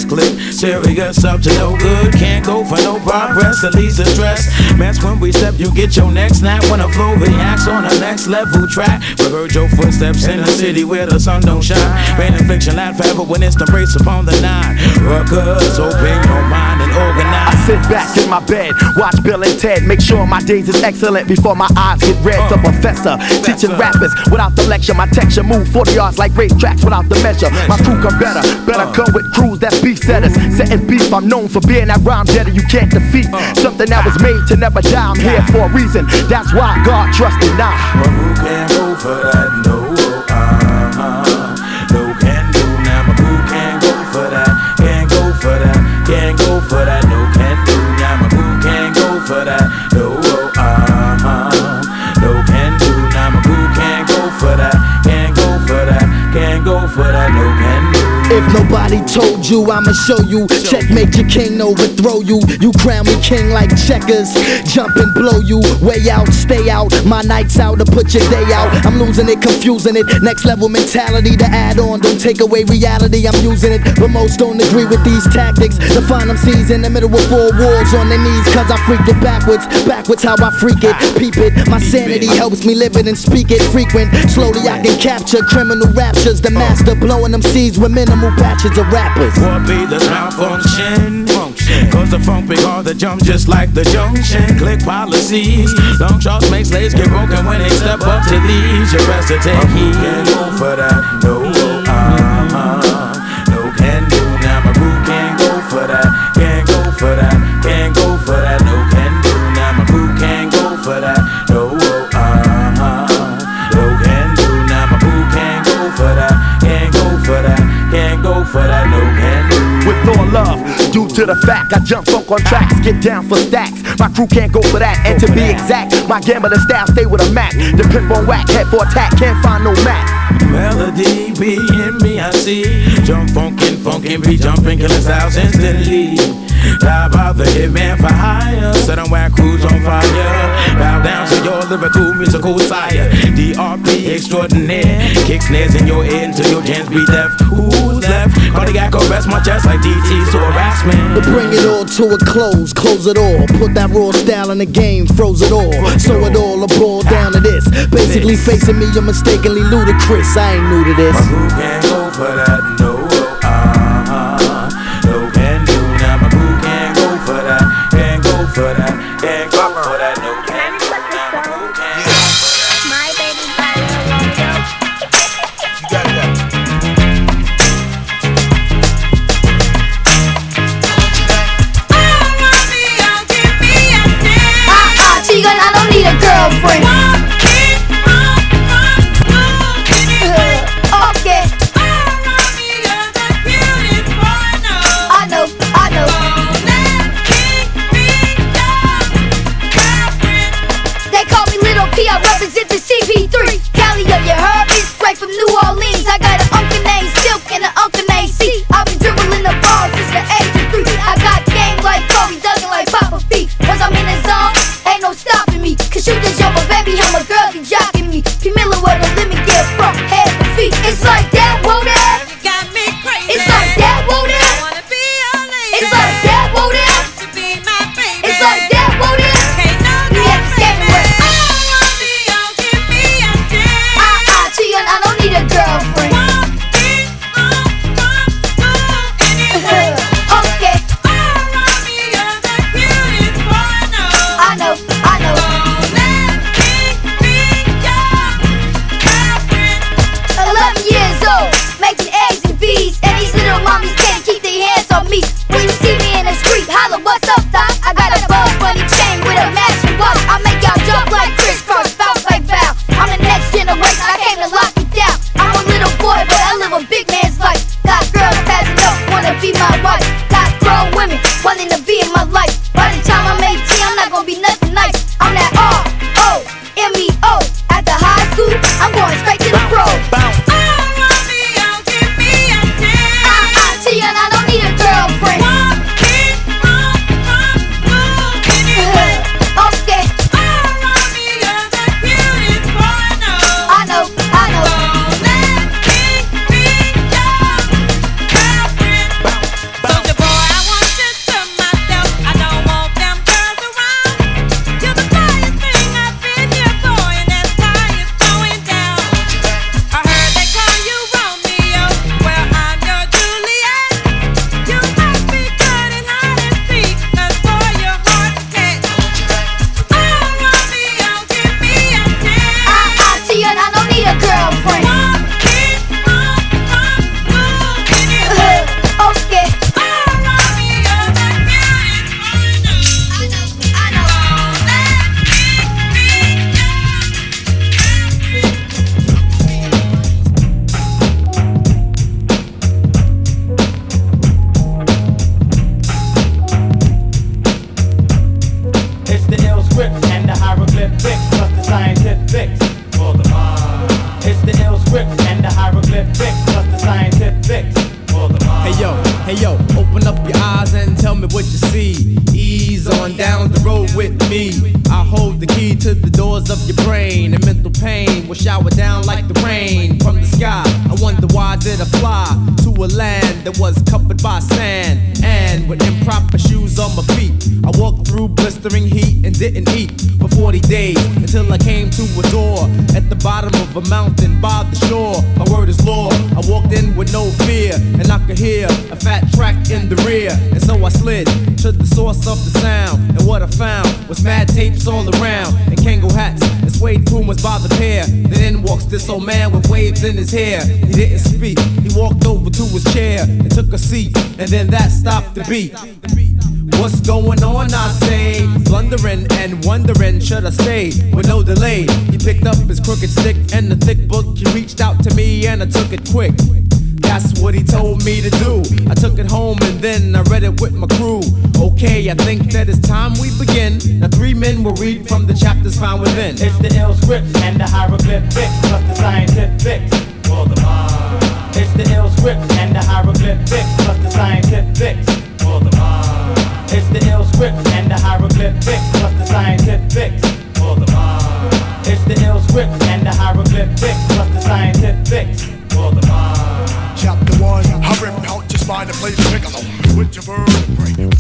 this clip. Serious up to no good, can't go for no progress, at least a stress. Mess when we step, you get your neck snap. When a flow reacts on the next level track. We heard your footsteps in the city where the sun don't shine. Rain and fiction, laugh forever when it's the race upon the nine. Ruckus, open your mind and organize. I sit back in my bed, watch Bill and Ted, make sure my days is excellent before my eyes get red. Uh, the professor, teaching rappers without the lecture. My texture move forty yards like race tracks without the measure. My crew come better, better come with crews that's beef setters. Setting beef, I'm known for being that rhyme getter you can't defeat. Something that was made to never die, I'm here for a reason. That's why God trusted now. Well, who can go for that? No, uh-huh. No can do now, but who can go for that? Can't go for that, can't go for that. No can do now, but who can go for that? No, uh-huh. No can do now, but who can go for that? Can't go for that, can't go for that. No can do. If nobody told you, I'ma show you. Checkmate your king, overthrow you. You crown me king like checkers. Jump and blow you. Way out, stay out. My night's out to put your day out. I'm losing it, confusing it. Next level mentality to add on. Don't take away reality, I'm using it. But most don't agree with these tactics. To find them seas in the middle of four walls on their knees. Cause I freaked it backwards. Backwards how I freak it. Peep it. My sanity helps me live it and speak it frequent. Slowly I can capture criminal raptures. The master blowing them seeds with minimal patches of rappers. What be the malfunction? Cause the funk big hard to jump just like the junction. Click policies. Long shots make slaves get broken when they step up to these. Your best to take heed. Can't go for that. No, uh-huh. No can do now. My boo can't go for that. Can't go for that. Can't go for that. No can do now. My boo can't go for that. No, uh-huh. No can do now. My boo can't go for that. Can't go for that. Can't go for that, no can do. With all love, due to the fact I jump funk on tracks, get down for stacks. My crew can't go for that, and to be exact, my gambling style stay with a Mac. The pimp on whack, head for attack, can't find no Mac. Melody be in me, I see. Jump funkin', funkin', be jumping, killing styles instantly. Die about the hitman for hire. Set on whack crews on fire. Bow down to your lyrical musical sire. D R P extraordinaire. Kick snares in your ear until your jams be deaf. Who's left? Cardiac arrest my chest like D T, so harassment. To bring it all to a close, close it all. Put that raw style in the game, froze it all. So it all, a ball down to this. Basically facing me, you're mistakenly ludicrous. I ain't new to this. My crew can't go for that, no, uh-huh. No can do now, my crew can't go for that. Can't go for that, can't go for that, no can do now, my crew can't go for that. My baby body, you got that. Uh-uh, chica, I don't need a girlfriend. I represent the C P three. Cali, yo, you heard me? Straight from New Orleans. I got an uncle named Silk and an uncle named C. I've been dribbling the ball since the age of three. I got game like Kobe, dugging like Papa P. Once I'm in the zone, ain't no stopping me. Cause you just yo, but baby, I'm a girl, you jocking me. P. Miller, where the limit get from head to feet. It's like that, whoa, that. Got me crazy. It's like that, whoa, that. Wanna be your lady. It's like that, whoa, that. To be my baby. It's like that, whoa, that. Can't no no I don't need a girlfriend. Okay. hieroglyphics plus the scientifics for the mind. It's the ill scripts and the hieroglyphics plus the scientifics for the mind. Hey yo, hey yo, open up your eyes and tell me what you see. Ease on down the road with me. I hold the key to the doors of your brain, and mental pain will shower down like the rain from the sky. I wonder why did I fly to a land that was covered by sand, and with improper shoes on my feet. I walked through blistering heat and didn't eat for forty days until I came to a door at the bottom of a mountain by the shore. My word is law. I walked in with no fear, and I could hear a fat track in the rear, and so I slid to the source of the sound. And what I found was mad tapes all around, and Kango hats and suede pumas by the pair. Then in walks this old man with waves in his hair. He didn't speak, he walked over to his chair and took a seat, and then that stopped the beat. What's going on, I say? Blundering and wondering, should I stay? With no delay, he picked up his crooked stick and the thick book. He reached out to me and I took it quick. That's what he told me to do. I took it home and then I read it with my crew. Okay, I think that it's time we begin. Now three men will read from the chapters found within. It's the ill scripts and the hieroglyphics plus the scientifics for the mind. It's the ill scripts and the hieroglyphics plus the scientifics for the mind. It's the ill scripts and the hieroglyphics plus the scientifics for the mind. It's the ill scripts and the hieroglyphics plus the scientifics for the mind. Chapter one, I rip out, just find a place to pick up with your bird and break.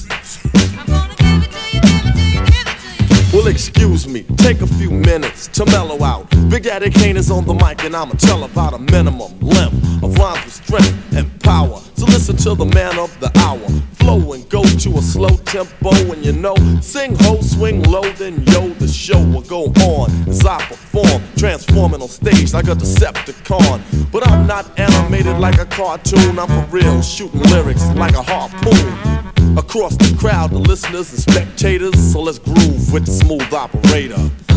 Well, excuse me, take a few minutes to mellow out. Big Daddy Kane is on the mic and I'ma tell about a minimum length of rhymes with strength and power. So listen to the man of the hour. Flow and go to a slow tempo, and you know, sing ho, swing low, then yo, the show will go on as I perform, transforming on stage like a Decepticon. But I'm not animated like a cartoon, I'm for real, shooting lyrics like a harpoon. Across the crowd, the listeners and spectators, so let's groove with the smooth operator.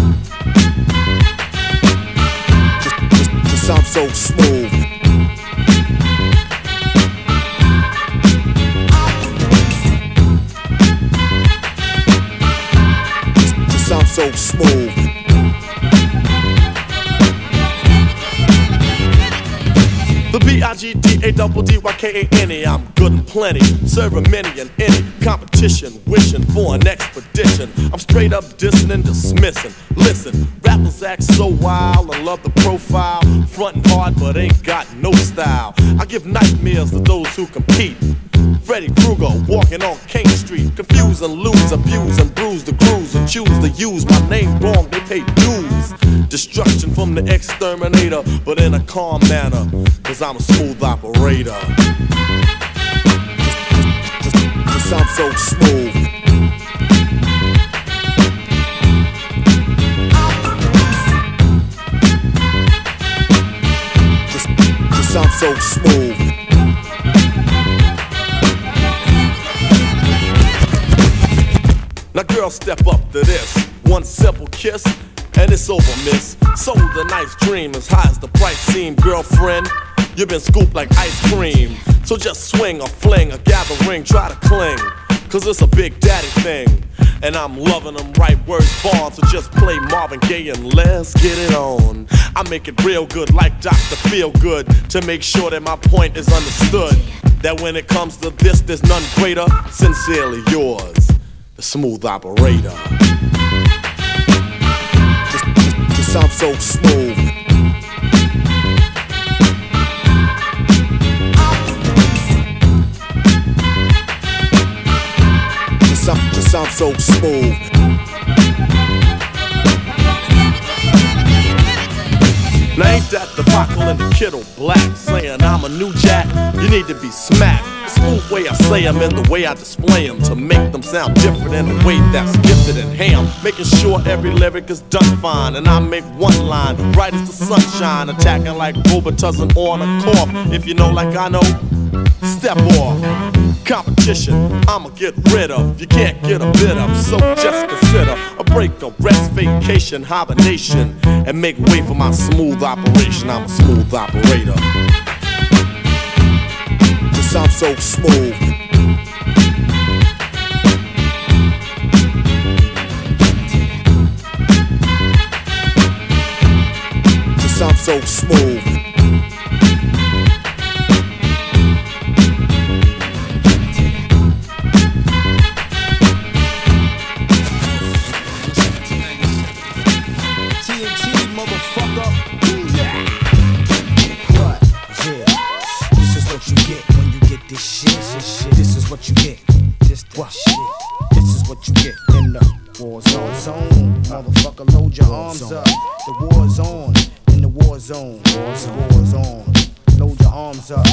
Just, just, just sound so smooth. Sound so smooth. The B I G D A double D Y K A N E, I'm good and plenty, serving many and any competition, wishing for an expedition. I'm straight up dissing and dismissing. Listen, rappers act so wild and love the profile, frontin' hard but ain't got no style. I give nightmares to those who compete. Freddy Krueger walking on King Street, confuse and lose, abuse and bruise the crews who choose to use my name wrong, they pay dues. Destruction from the exterminator, but in a calm manner, cause I'm a smooth operator. Just, just, just sound so smooth. Just, just sound so smooth. Now girl, step up to this. One simple kiss, and it's over, miss. Sold a nice dream as high as the price seemed. Girlfriend, you've been scooped like ice cream. So just swing or fling or gather ring, try to cling, cause it's a big daddy thing. And I'm loving them right words born. So just play Marvin Gaye and let's get it on. I make it real good like Doctor Feelgood, to make sure that my point is understood. That when it comes to this, there's none greater. Sincerely yours, the smooth operator. Just, just, just sound so smooth. Just, sound, just sound so smooth. Now ain't that the Paco and the Kiddo Black saying I'm a new jack? You need to be smacked. Smooth way I say them and the way I display them, to make them sound different in a way that's gifted and ham. Making sure every lyric is done fine, and I make one line bright as the sunshine, attacking like Robitussin on a cough. If you know like I know, step off. Competition, I'ma get rid of. You can't get a bit of, so just consider a break, a rest, vacation, hibernation, and make way for my smooth operation. I'm a smooth operator. Just sound so smooth. tone. Motherfucker, load your arms up. The war's on, in the war zone. The war's on. Load your arms up.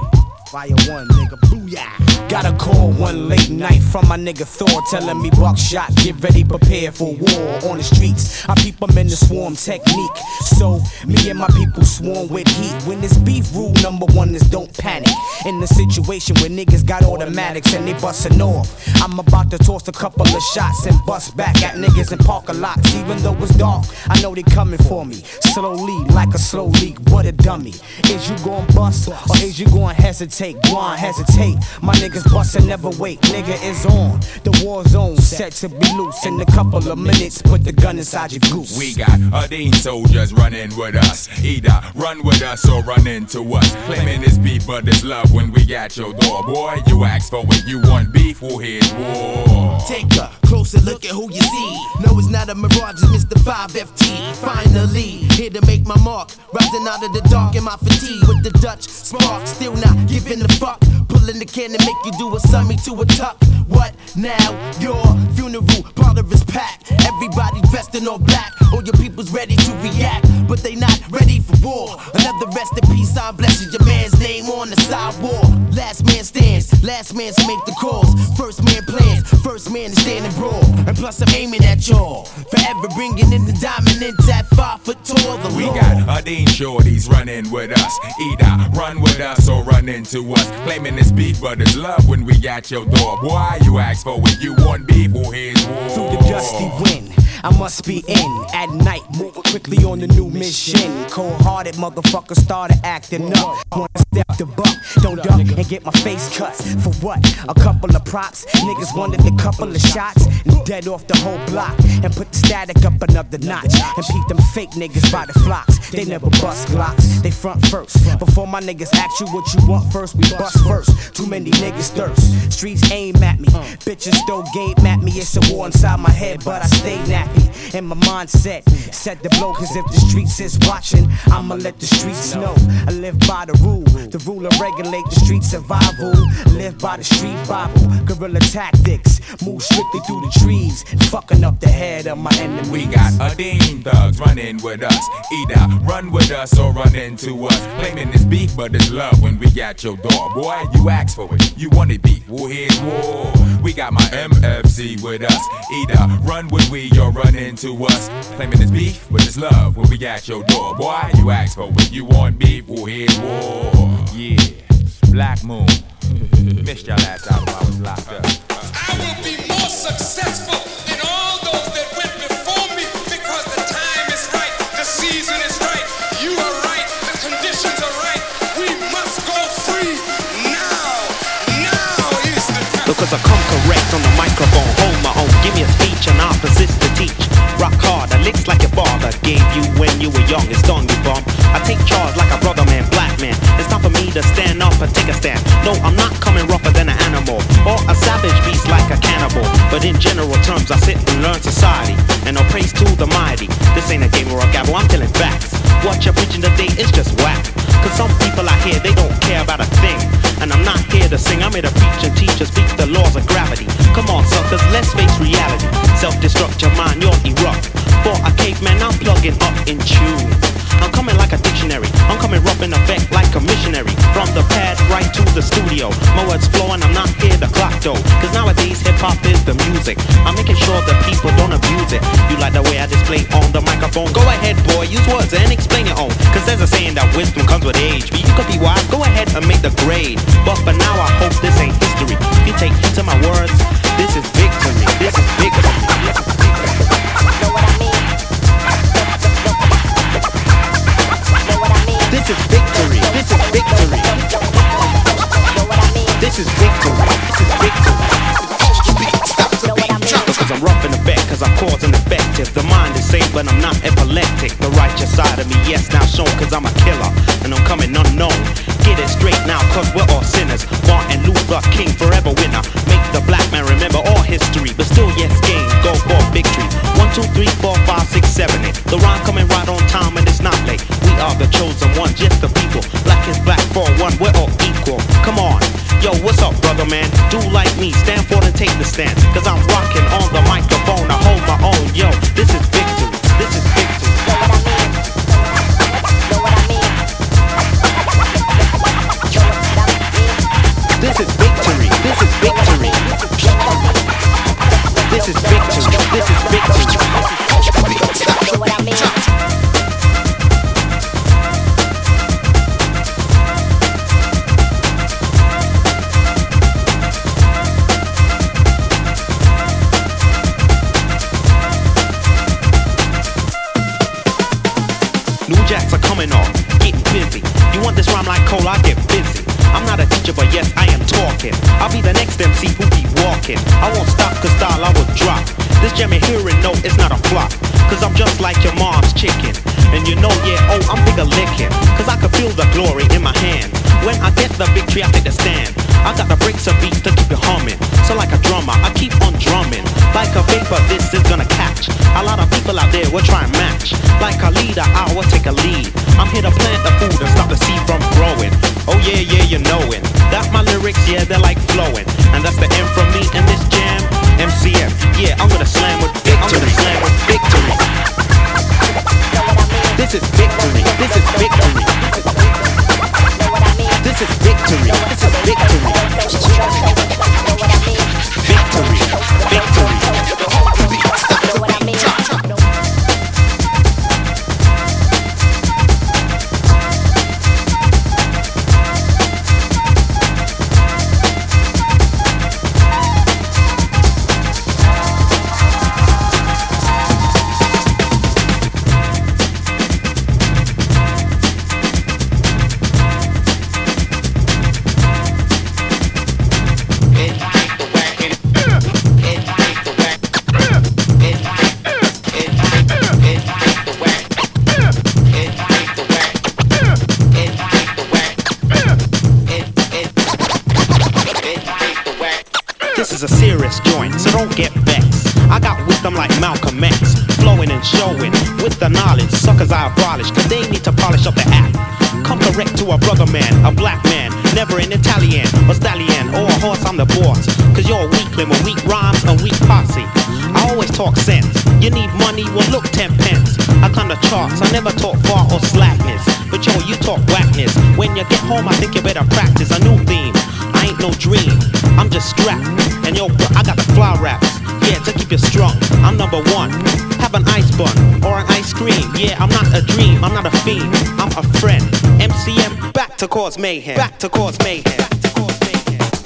Fire one, nigga, booyah. Got a call one late night from my nigga Thor, telling me buckshot, get ready, prepare for war on the streets. I peep them in the swarm technique. So me and my people swarm with heat. When this beef, rule number one is don't panic. In the situation where niggas got automatics and they bustin' off, I'm about to toss a couple of shots and bust back at niggas in parking lots. Even though it's dark, I know they coming for me. Slowly, like a slow leak, what a dummy. Is you gon' bust or is you gon' hesitate? Go on, hesitate. My niggas bustin', never wait. Nigga is on. The war zone set to be loose. In a couple of minutes, put the gun inside your goose. We got a Dean soldiers running with us. Either run with us or run into us. Claiming it's beef, but it's love when we at your door. Boy, you ask for it, you want beef, well here's war. Take a closer look at who you see. No, it's not a mirage, it's Mister five F T. Finally, here to make my mark. Rising out of the dark in my fatigue with the Dutch spark. Still not giving a fuck. Pulling the can and make you do a summy to a tuck. What now? Your funeral parlor is packed. Everybody dressed in all black. All your people's ready to react, but they not ready for war. Another rest in peace, I bless your man's name on the sidewalk. Last man stands, last man to make the calls. First man plans, first man to stand and brawl. And plus I'm aiming at y'all, forever bringing in the dominance at five foot tall. The we law. got a Dean shorties running with us. Either run with us or run into us. Claiming it's beef, but it's love when we at your door. Boy, you ask for it, you want beef, well here's war. Through the gusty wind, I must be in at night, moving quickly on the new mission. Cold-hearted motherfucker started acting up. Wanna step the buck, don't duck and get my face cut. For what? A couple of props. Niggas wanted a couple of shots and dead off the whole block and put the static up another notch and peep them fake niggas by the flocks. They never bust glocks, they front first. Before my niggas ask you what you want first, we bust first. Too many niggas thirst. Streets aim at me, bitches throw game at me. It's a war inside my head, but I stay nappy. And my mindset set the blow, cause if the streets is watching, I'ma let the streets know. I live by the rule, the rule of regulate the street survival. Live by the street Bible, guerrilla tactics. Move strictly through the trees, fucking up the head of my enemies. We got a Dean thugs running with us. Either run with us or run into us. Claiming it's beef, but it's love when we at your door. Boy, you ask for it, you want it beef, well here's war. We got my M F C with us. Either run with we or run into us. Claiming it's beef, but it's love when we at your door. Boy, you ask for it, you want beef, well here's war. Yeah, Black Moon. Missed y'all last time I was locked up. I will be more successful than all those that went before me because the time is right, the season is right, you are right, the conditions are right. We must go free now. Now is the time. Because I come correct on the microphone, hold my own, give me a speech and I'll persist to teach. Rock hard, I licks like your father gave you when you were young. It's done, you bum. I take charge like a brother man, black man. It's time for me to stand up and take a stand. No, I'm not coming rougher than an animal or a savage beast like a cannibal. But in general terms, I sit and learn society and no praise to the mighty. This ain't a game or a gavel, I'm telling facts. What you're preaching today is just whack. Cause some people out here, they don't care about a thing. And I'm not here to sing, I'm here to preach and teach and speak the laws of gravity. Come on, suckers, let's face reality. Self-destruct your mind, you'll erupt. For a caveman, I'm plugging up in tune. I'm coming like a dictionary, I'm coming rough in effect like a missionary. From the pad right to the studio, my words flowing, I'm not here to clock though. Cause nowadays hip-hop is the music. I'm making sure that people don't abuse it. You like the way I display on the microphone? Go ahead boy, use words and explain your own. Cause there's a saying that wisdom comes with age. But you could be wise, go ahead and make the grade. But for now I hope this ain't history. If you take heed to my words, this is victory. This is victory. This is victory. Know what I mean? This is victory. This is victory. This is victory. This is victory. Cause I'm rough in effect, cause I'm cause and effective. The mind is sane, but I'm not epileptic. The righteous side of me, yes, now shown, cause I'm a killer. And I'm coming unknown. Get it straight now, cause we're all sinners. Martin Luther King, forever winner. Make the black man remember all history, but still, yes, game, go for victory. One, two, three, four, five, six, seven, eight. The rhyme coming right on time and it's not late. We are the chosen one, just the people. Black is black for one, we're all equal. Come on, yo, what's up, brother man? Do like me, stand for it and take the stand. Cause I'm rocking on the microphone, I hold my own, yo. told I get busy. I'm not a teacher, but yes, I am talking. I'll be the next M C who be walking. I won't stop, cause style I will drop. This jam you're hearing, no, it's not a flop. Cause I'm just like your mom's chicken. And you know, yeah, oh, I'm bigger licking. Cause I can feel the glory in my hand. When I get the victory, I take the stand. I got the breaks of beat to keep you humming. So like a drummer, I keep on drumming. Like a vapor, this is gonna catch. A lot of people out there will try and match. Like a leader, I will take a lead. I'm here to plant the food and stop the seed from growing. Oh yeah, yeah, you know it. That my lyrics, yeah, they're like flowing. And that's the M from me in this jam. M C M, yeah, I'm gonna slam with victory. I'm gonna slam with victory. This is victory. This is victory. This is victory. This is victory. Victory. Victory. This is a serious joint, so don't get vexed. I got wisdom like Malcolm X, flowing and showing with the knowledge. Suckers I abolish, cause they need to polish up the act. Come correct to a brother man, a black man, never an Italian or stallion or a horse, I'm the boss. Cause you're a weakling with weak rhymes and weak posse. I always talk sense. You need money, well look ten pence. I climb the charts, I never talk far or slackness. But yo, you talk whackness. When you get home, I think you better practice a new theme. I ain't no dream, I'm just strapped. And yo, I got the fly raps, yeah, to keep you strong. I'm number one. Have an ice bun or an ice cream. Yeah, I'm not a dream, I'm not a fiend, I'm a friend. M C M, back to cause mayhem. Back to cause mayhem. Back to cause mayhem.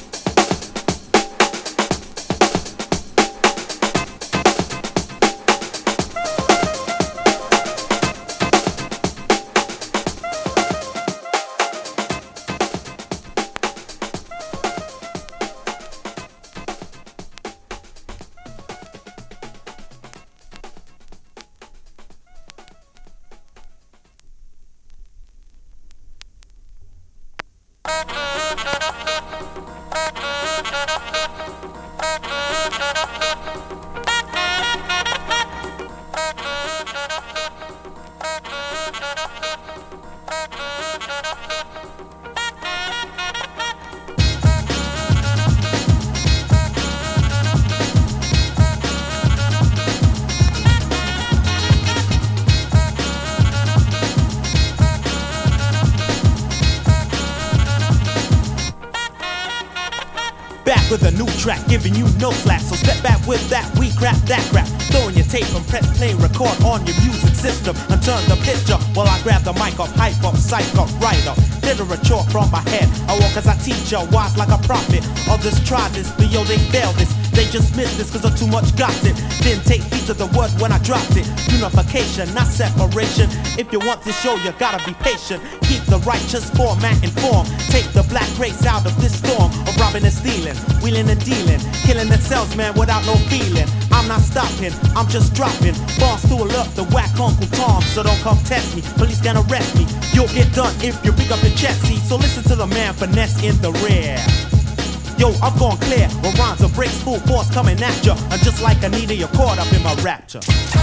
With a new track, giving you no slack. So step back with that, we crap that crap. Throwing your tape and press play, record on your music system and turn the picture while I grab the mic up, hype up, psych up, right up. Literature from my head, I walk as I teach ya, wise like a prophet. Others try this, but yo, they fail this. They just miss this cause of too much gossip. Didn't take heed to the word when I dropped it. Unification, not separation. If you want this show, you gotta be patient. Keep the righteous format informed. Take the black race out of this storm of robbing and stealing, wheeling and dealing, killing the salesman without no feeling. I'm not stopping, I'm just dropping bombs to alert the whack Uncle Tom. So don't come test me, police can arrest me. You'll get done if you pick up your chest. See, so listen to the man finesse in the rear. Yo, I'm going clear, when rhymes and breaks full force coming at ya. And just like Anita, you're caught up in my rapture.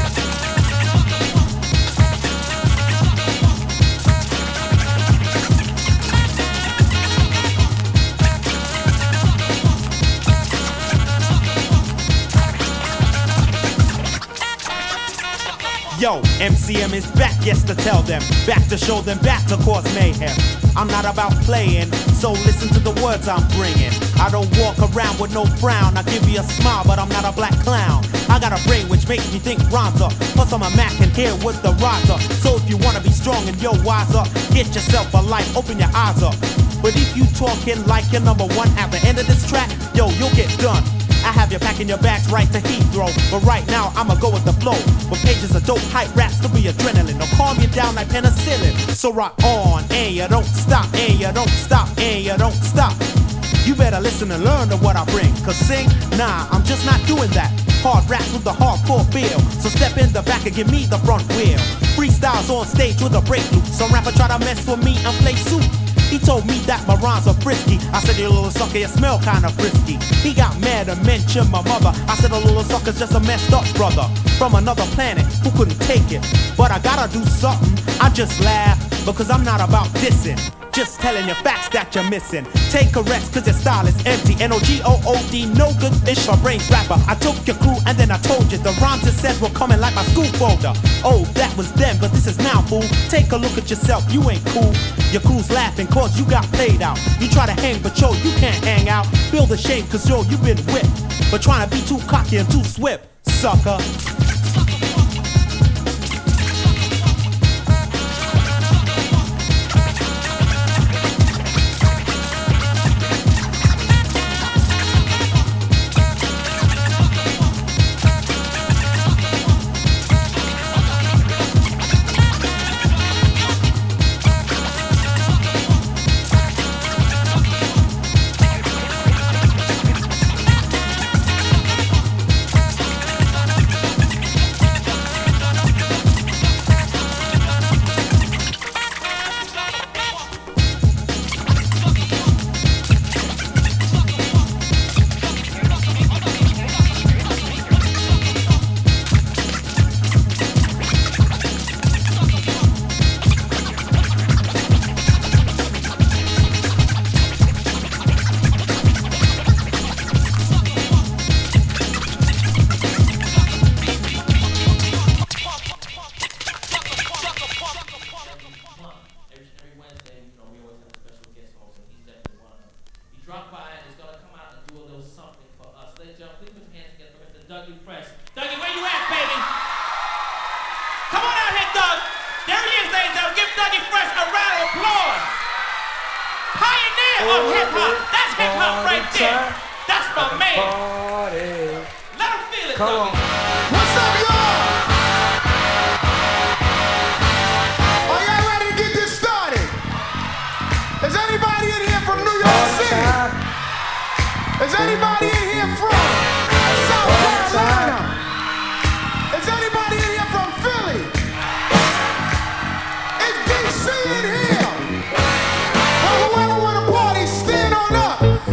Yo, M C M is back, yes, to tell them. Back to show them, back to cause mayhem. I'm not about playing, so listen to the words I'm bringing. I don't walk around with no frown. I give you a smile, but I'm not a black clown. I got a brain which makes me think rhymes up. Plus I'm a Mac and here with the riser. So if you wanna be strong and yo wiser, get yourself a light, open your eyes up. But if you talking like you're number one at the end of this track, yo, you'll get done. I have you packing your bags right to Heathrow. But right now, I'ma go with the flow. With pages of dope hype raps to be adrenaline. They'll calm you down like penicillin. So rock on, and you don't stop, and you don't stop, and you don't stop. You better listen and learn to what I bring. Cause sing, nah, I'm just not doing that. Hard raps with the hardcore feel. So step in the back and give me the front wheel. Freestyles on stage with a break loop. Some rapper try to mess with me and play suit. He told me that my rhymes are frisky. I said, you little sucker, you smell kinda frisky. He got mad and mentioned my mother. I said, a little sucker's just a messed up brother from another planet who couldn't take it. But I gotta do something. I just laugh because I'm not about dissing. Just telling you facts that you're missing. Take corrects cause your style is empty. N O G O O D, no good fish or brains rapper. I took your crew and then I told you the rhymes you said were coming like my school folder. Oh, that was then, but this is now, fool. Take a look at yourself, you ain't cool. Your crew's laughing cause you got played out. You try to hang, but yo, you can't hang out. Feel the shame cause yo, you been whipped. But trying to be too cocky and too swift, sucker.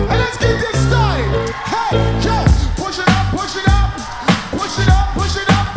Push it up, push it up, push it up.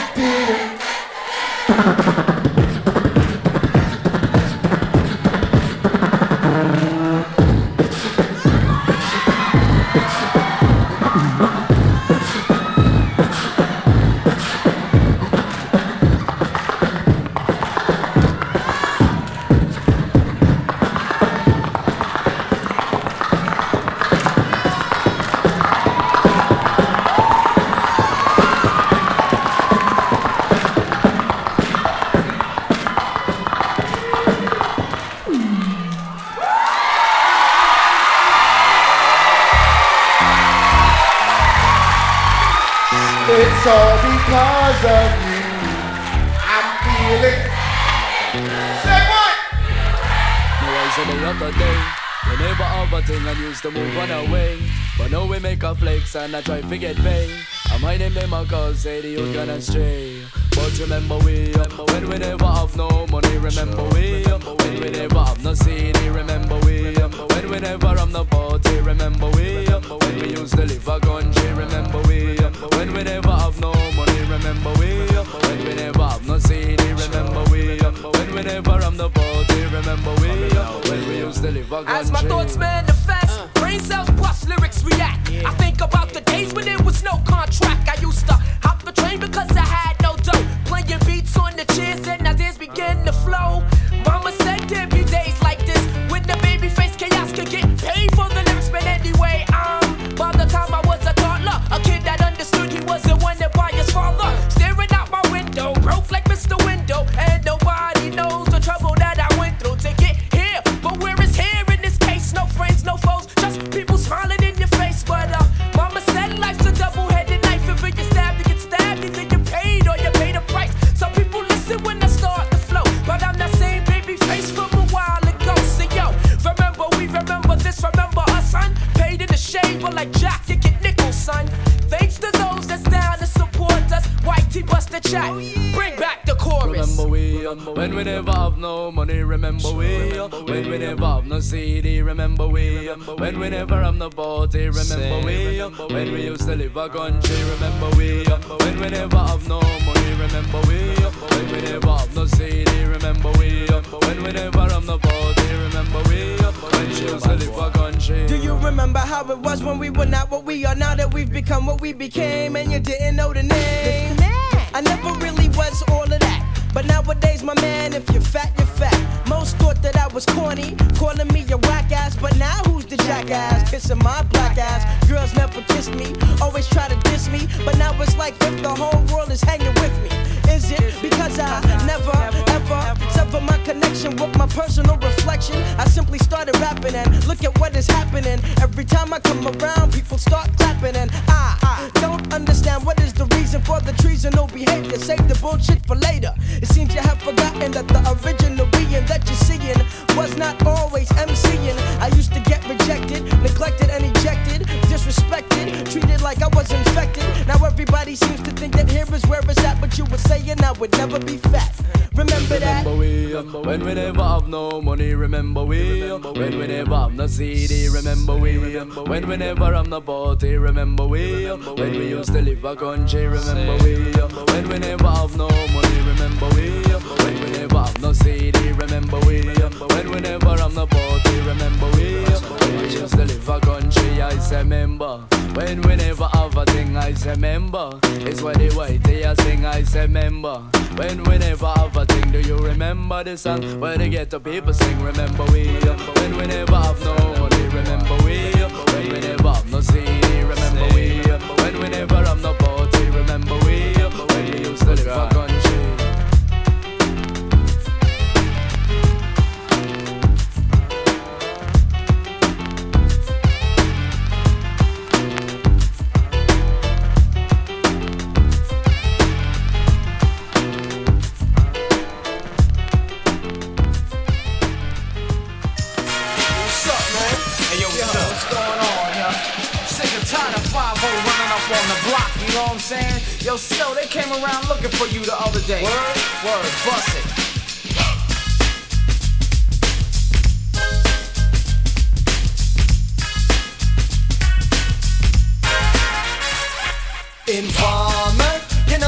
It's all because of you. I'm feeling. Say what? No, I said the other day, we never have a thing and used to move on away. But now we make a flex and I try to get paid. I'm hiding them a cause say the youth gonna stray. But remember we, when we never have no money, remember we, when we never have no C D, remember we, when we never have no party, remember we, when we used to live a country, remember we, when we never have no money, remember we, when we never have no C D, remember we, when we never have no party, remember we, when we used to live a country. As my thoughts manifest, brain cells plus lyrics react. I think about the days when there was no contract. I used to hop the train because I had no dough, playing beats on the chairs and ideas begin to flow. Mama said there'd be days like this when the baby face chaos could get paid for the lyrics, but anyway, um, by the time I was a toddler, a kid that understood he wasn't wanted by his father, staring out my window, broke like Mister Window, and nobody knows the trouble that I went through to get here. But where is here in this case? No friends, no foes, just people smiling in your face. But uh, Mama said life's a double-headed knife. If you get stabbed, you get stabbed, either you paid or you pay the price. Some people listen when I start to flow, but I'm that same baby face from a while ago. So yo, remember we remember this, remember us, son. Paid in the shade, but like Jack, you get nickels, son. Thanks to those that's down to support us. White T bust the chat, bring back the chorus. Remember we, when we never have no money, remember we, when we never have no C D, remember we, when we never have no party, remember we, when we used to live a country, remember we, when we never have no money, remember we, when we never have no C D, remember we, when we never have no party, remember we, when we used to live a country. Do you remember how it was when we were not what we are now, that we've become what we became and you didn't know the name? I never really was all of that, but nowadays, my man, if you're fat, you're fat. Most thought that I was corny, calling me a whack ass, but now who's the jackass? Kissing my black ass. Girls never kissed me, always try to diss me, but now it's like if the whole world is hanging with me. Is it because I never, ever sever my connection with my personal reflection? I simply started rapping and look at what is happening. Every time I come around, people start clapping, and I don't understand what is the reason for the treasonable behavior. Save the bullshit for later. It seems you have forgotten that the original being that you're seeing was not always MCing. I used to get rejected, neglected and ejected, disrespected, treated like I was infected. Now everybody seems to think that here is where it's at, but you were saying I would never be fat. Remember that? Remember we, when we never have no money, remember we, when we never have no C D, remember we, when we never have no party, remember we, when we used to live a country, remember we, when we never have no money, remember we, when we never have no C D, remember we, when we never have no party, remember we, when we used to live a country, I say remember, when we never have a thing, I say remember, it's what the white I sing, I say remember, when we never have a thing, do you remember the song, where they get the people sing, remember we, when we never have no money, remember we, when we never have no C D, remember we, when we never have no party, remember we, when we used to live a country. You know what I'm saying? Yo, still, they came around looking for you the other day. Word, word, bust it. Informer, you know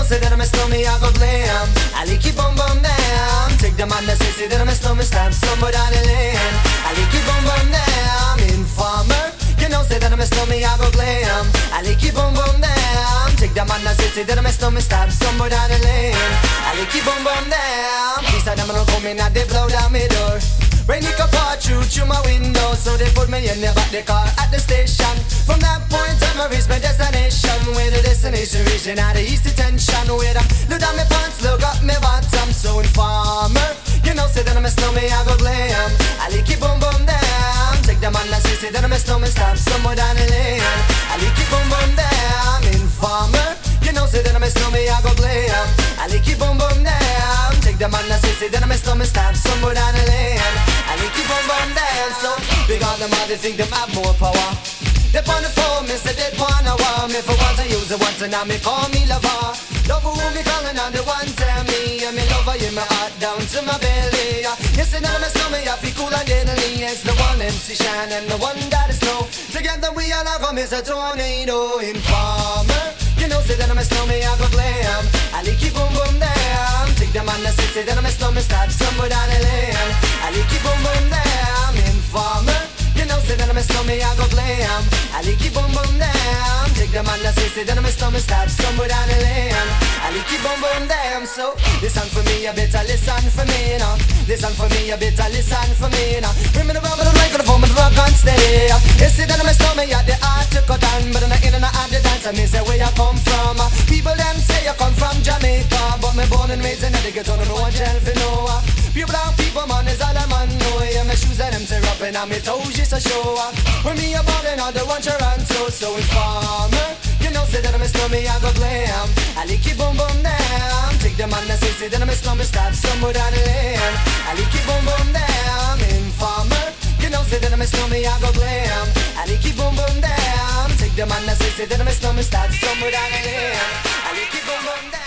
know say that I'm a stormy, I go blam. I like keep on bum down. Take the man that say, say that I'm a stormy, stab somewhere down the lane. I like keep on bum down. Informer, you know say that I'm a stormy, I go blam. I like keep on bum down. Take the man that say, say that I'm a stormy, stab somewhere down the lane. I like keep on bum down. Please tell them I don't come in and they blow down my door. Rain it come pour through through my window, so they put me in the back the car at the station. From that point on, I reach my destination. Where the destination region out of east detention. Where I look down my pants, look up my bottom. So informer, you know say that I'm a snowman, I go glam. I like keep boom boom down. Take the man that say say that I'm a snowman, stop somewhere down the lane. I like keep boom boom down. Informer, you know say that I'm a snowman, I go glam. I like keep boom boom down. Take the man that say say that I'm a snowman, stop somewhere down the lane. I like keep on bum down, so big on them all, they think them have more power. They on the phone, me say they wanna war me. For once I use it once and now me call me lover. Love who me calling on the one tell me. And me lover in my heart down to my belly. You say now me stomach, I feel cool and deadly. It's the one M C Shine and the one that is snow. Together we all come as a tornado. Informer, you know say that I'm a snowman, I go glam. I like keep boom boom down. Take the man that say, say that I'm a snowman, start somewhere down the lane. I like keep boom boom down. Informer, you know say that I'm a snowman, I go glam. I like keep boom boom down. Take the man that say, say that I'm a snowman, start somewhere down the lane. I like keep boom boom down. So listen for me, you better listen for me now. Listen for me, you better listen for me now. Bring me the rubber, the microphone, the rock and stay. You see that I'm a snowman, yeah, the art to cut down, but I'm not in and out of the dance. I mean say where you come from. People them say you come from Jamaica, but me born and raised in Connecticut, don't know what jail for no. People and people, man, is all a man know. Yeah, my shoes and them tear up and my toes just a show. When me a ballin', all the one around so so informer. You know say that I'm a snowman, I go glam. I like keep boom boom down. Take the man that say say that I'm a snowman, start somewhere down the lane. I like keep boom boom down. Informer, you know say that I'm a snowman, I go glam. I like keep boom boom down. Take the man that say say that I'm a snowman, start somewhere down the lane. I like keep boom boom down.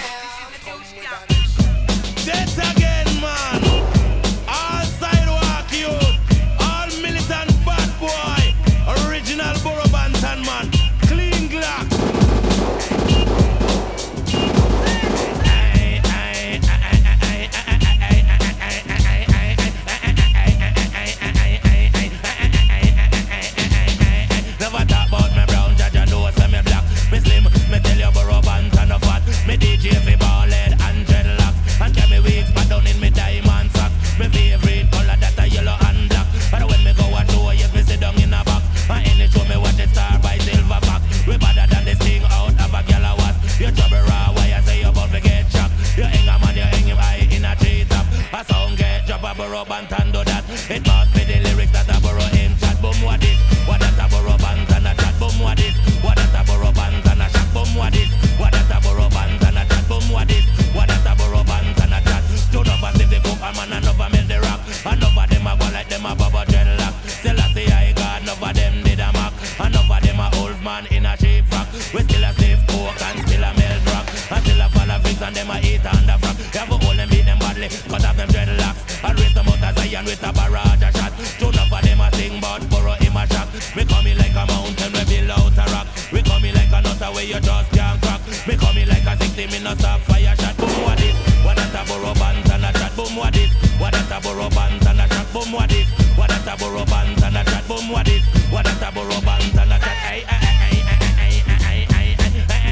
Dead again, man. All sidewalk youth, all militant bad boy, original Borough Banton man, clean Glock. Never talk about me brown, judge I know say me black. Me slim, me tell you Borough Banton no fat. Me D J fi ball head and dreadlocks. And carry wigs but down in me diamond socks. Me favorite color that a yellow and black. And when me go a show, yes me sit down in a box. And any show me watch a star by silver fox. We better than this thing out of a gal a was. You trouble raw, why I say you about to get chopped. You hang a man, you hang him high in a tree top. A sound get drop a Borough Banton do that. It must be the lyrics that a Borough in chat. Boom what this, what that a Borough Banton a chat. Boom what this, what that a Borough Banton a chat. Boom what this, what that a Borough Banton a chat. Boom what this, what that a Borough Banton a chat. Two of us if they cook a man and over melt the rock. And over them a go like them a bubble dreadlock. Still I say I got enough of them did a mock. And over them a old man in a cheap frock. We still a slave coke and still a melt rock. And still a fall of figs and them a eat under frock. You have to hold them, beat them badly, cut off them dreadlocks. And raise them out of Zion with a barrage a shot. Two of them a sing bout Borough in my shock. We coming like a mountain, we build out a rock. We coming like a nutter where you just can't crack. We coming like a sixty minute stop fire shot. Boom what this, what that a Borough Banton a chat. Boom what this, what that a Borough Banton a chat. Boom what this, what that a Borough Banton a chat. Boom what this, what that a Borough Banton a chat. Ay ay ay ay ay ay ay ay.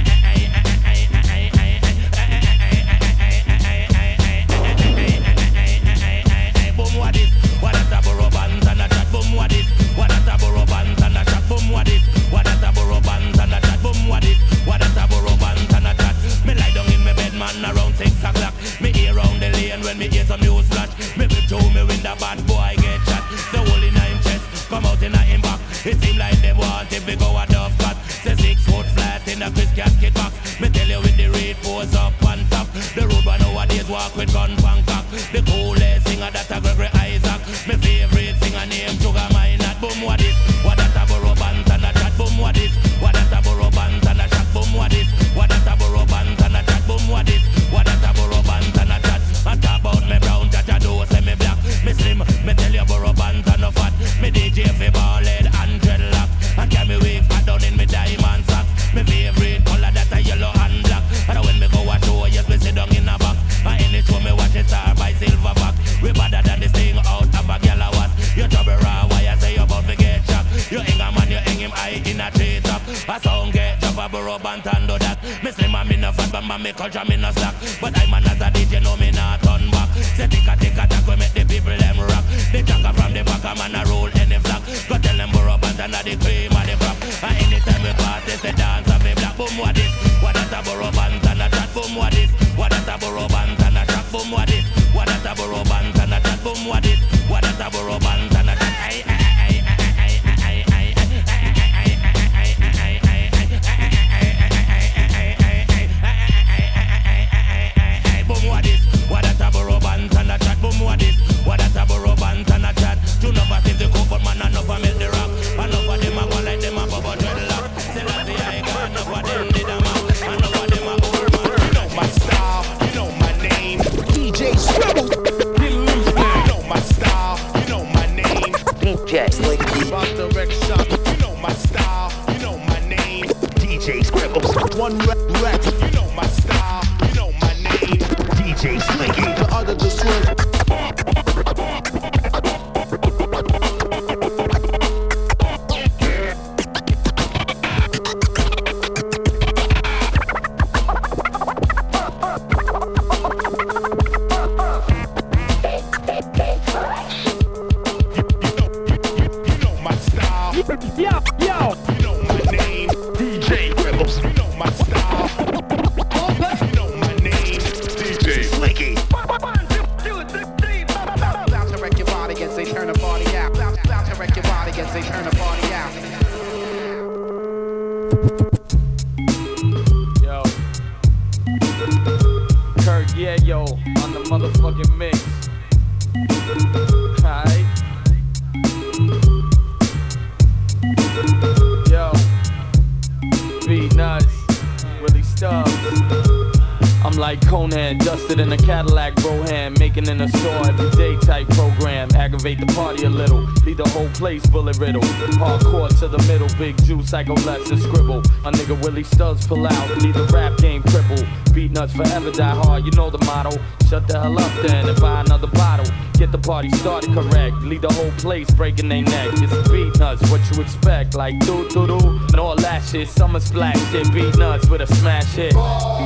Boom what this, what that a Borough Banton a chat. Boom what this, what that a Borough Banton a chat. Boom what this, what that a Borough Banton a chat. Boom what this, what that a Borough Banton a chat. Me lie down in my bed man around six o'clock. Me hear round the lane when me hear some news flash. Me be through me when the bad boy get shot. The whole in him chest come out in a him back. It seem like them want if we go a dove cut. Say six foot flat in a Chris casket box. Me tell you with the red pose up on top. The road one nowadays walk with gun Bangkok. The coolest singer that a Gregory Isaac. Me favorite singer named Sugar Minot. Boom what this, what that a Borough Banton a chat. Boom what this, what that a Borough Banton a chat. Boom what this, what that a Borough Banton a chat. Boom what this, what that a Borough Banton a chat. I talk about me brown, judge I do say me black. Me slim, me tell you Borough Banton no fat. Me D J fi ball head and dreadlock. And carry wigs fat down in me diamond socks. Me favorite color that a yellow and black. And when me go a show, from a make a jam in a slack. But I man as a D J know me not turn back. Say take a take a tack we make the people them rock. The jacker from the back a man a roll any flag. Go tell them burro bands and a the cream of the crop. And anytime we pass this the dance of me black. Boom what this? What that a burro bands and a chat? Boom what this? What that a burro bands and a track? Boom what this? What that a burro bands and a chat? Boom what this? What that a burro bands and a chat? Ay ay ay ay ay ay ay ay. Boom what this? What that a burro bands and a chat? Boom what this? What that a burro bands and a chat? Two never think the coke, but man enough a milk the rock. Enough of them a go like them a bubble dreadlock. Say that the I got enough of them did a man. Enough of them a old man. You know my style, you know my name. D J Scribble. You know my style, you know my name. D J Slicky. About the wreck shop. You know my style, you know my name. D J Scribble. One wreck wreck. You know my style, you know my name. D J Slicky. The other the swing. In a Cadillac, Broham, making in a store everyday type program. Aggravate the party a little, leave the whole place bullet riddle. Hardcore to the middle, big juice, psycho less and scribble. My nigga Willie Stubbs pull out, leave the rap game cripple. Beat nuts forever, die hard, you know the motto. Shut the hell up then and buy another bottle. Get the party started correct, leave the whole place breaking their neck. It's beat nuts, what you expect, like doo doo doo and all that shit. Summer splash shit, beat nuts with a smash hit.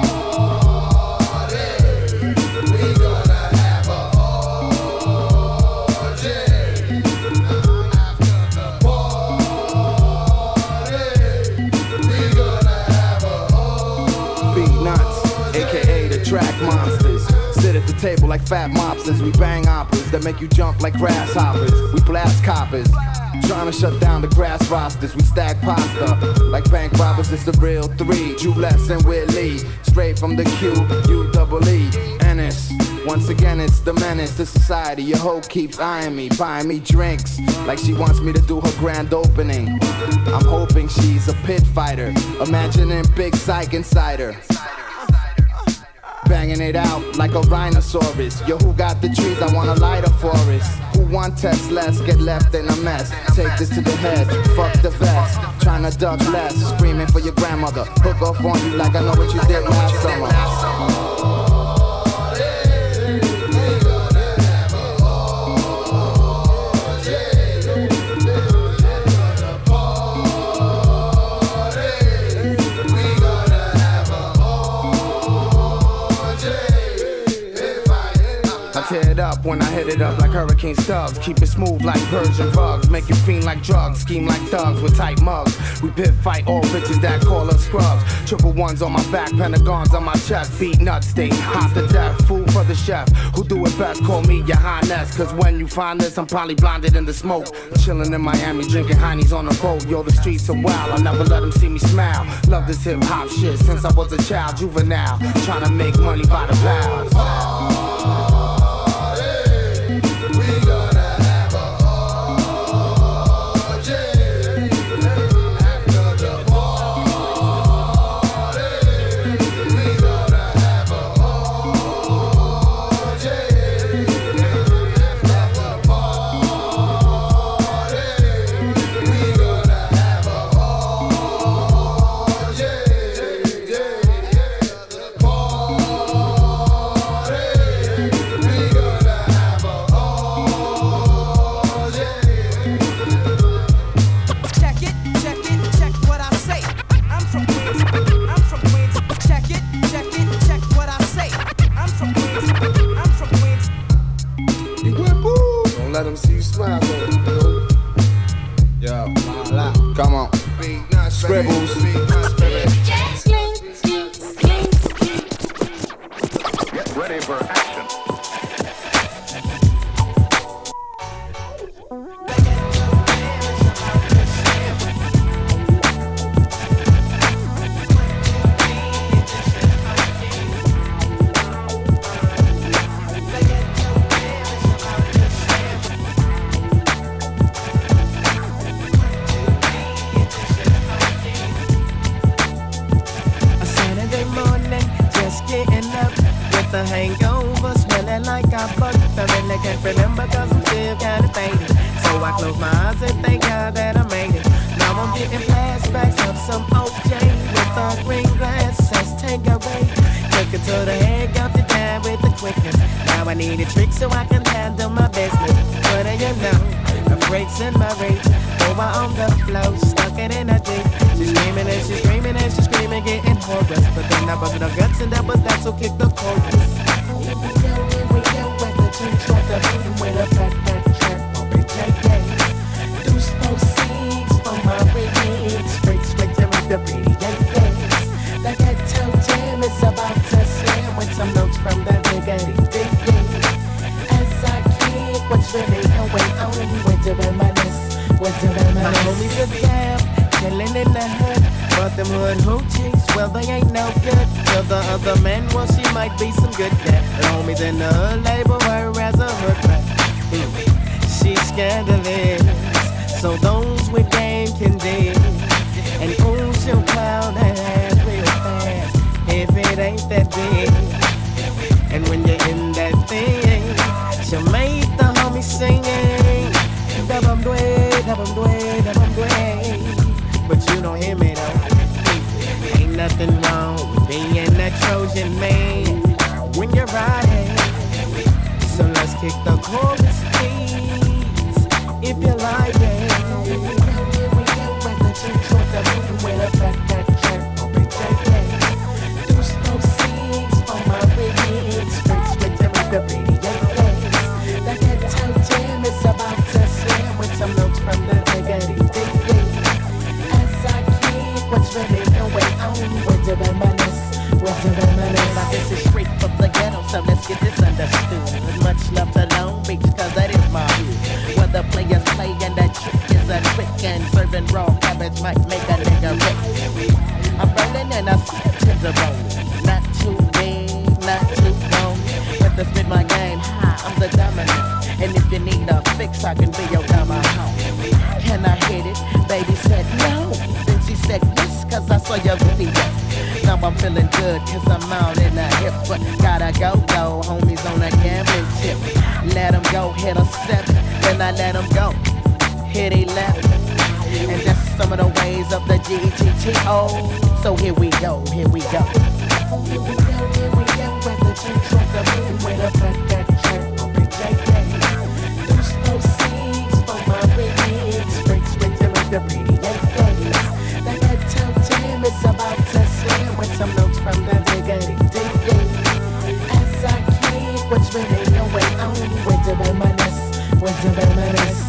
Track monsters sit at the table like fat mobsters. We bang operas that make you jump like grasshoppers. We blast coppers, trying to shut down the grass rosters. We stack pasta like bank robbers. It's the real three. Jules and Willie, straight from the Q U double E Ennis. Once again, it's the menace to society. Your hoe keeps eyeing me, buying me drinks like she wants me to do her grand opening. I'm hoping she's a pit fighter, imagining big psych inside her. Banging it out like a rhinoceros. Yo, who got the trees? I want a lighter forest. Who want test less? Get left in a mess. Take this to the head, fuck the vest. Trying to duck less, screaming for your grandmother. Hook off on you like I know what you did last summer. Tear it up when I hit it up like hurricane stubs. Keep it smooth like Persian rugs. Make you fiend like drugs. Scheme like thugs with tight mugs. We pit fight all bitches that call us scrubs. Triple ones on my back, pentagons on my chest. Beat nuts, stay hot to death. Food for the chef. Who do it best? Call me your highness. Cause when you find this, I'm probably blinded in the smoke. Chilling in Miami, drinking Heinies on a boat. Yo, the streets are wild. I'll never let them see me smile. Love this hip hop shit since I was a child, juvenile. Trying to make money by the pounds. ready for action. The hangover, smelling like I fucked. I really can't remember cause I'm still kinda faded. So I close my eyes and thank God that I made it. Now I'm getting flashbacks of some O J with a green glass says Tanqueray. Took it to the head, got the time with the quickness. Now I need a trick so I can handle my business. What do you know? I'm racing my race. Over on the floor, stuck it in a deep. She's screaming and she's screaming and she's screaming, getting hoarse. But then I busted her guts and that was that, so kick the chorus. Here we go, here we go, at the church, like the beating with a fat, fat trap, open J K. Deuce four seeds for my remix, straight, straight to the pretty Yankees. The ghetto jam is about to slam with some notes from the Diggity Diggy. As I kick what's really going on, we're doing my We're doing my homies are down, chillin' in the hood. But them hood hoochies, well they ain't no good. To the other men, well she might be some good cat. The homies in the hood label her as a hood rat. Mm. She's scandalous, so those with game can dig. And ooh, she'll plow that ass real fast if it ain't that big. And when you're in that thing, she'll make the homies singing. Dabam dway, dabam dway, dabam dway. But you don't hear me though. Ain't nothing wrong with being that Trojan man when you're riding. So let's kick the chorus, please, if you like it. Here we go, here we go, at the church, with the moving with a fat, fat track, open J K. Deuce four seeds for my remix, straight, straight to the pretty Yankees. The ghetto jam is about to slam with some notes from the Diggity Diggy. As I keep what's really going on, we're doing my nest, we're doing my nest. Now this is straight from the ghetto, so let's get this understood. Much love to Long Beach, cause that is my hood. Where the players play and that trick is a trick, and serving raw cabbage might make a nigga rich. I'm rolling and I see a rolling. Not too big, not too long. But to spit my game high, I'm the dominant. And if you need a fix, I can be your dumber home. Can I hit it? Baby said no. Then she said yes, cause I saw your video. Now I'm feeling good, cause I'm out in the hips. But gotta go, go, homies on a gambling tip. Let them go, hit a seven, then I let them go. Hit eleven. And that's some of the ways of the G T T O. So here we go, here we go. Here we go, here we go, at the church, with the moon, with a fat, fat track, open J K. Deuce four seeds for my remix, straight, straight to the pretty Yankees. The ghetto jam is about to slam with some notes from the Diggity Diggy. As I keep what's really going on, we're doing my nest, we're doing my nest.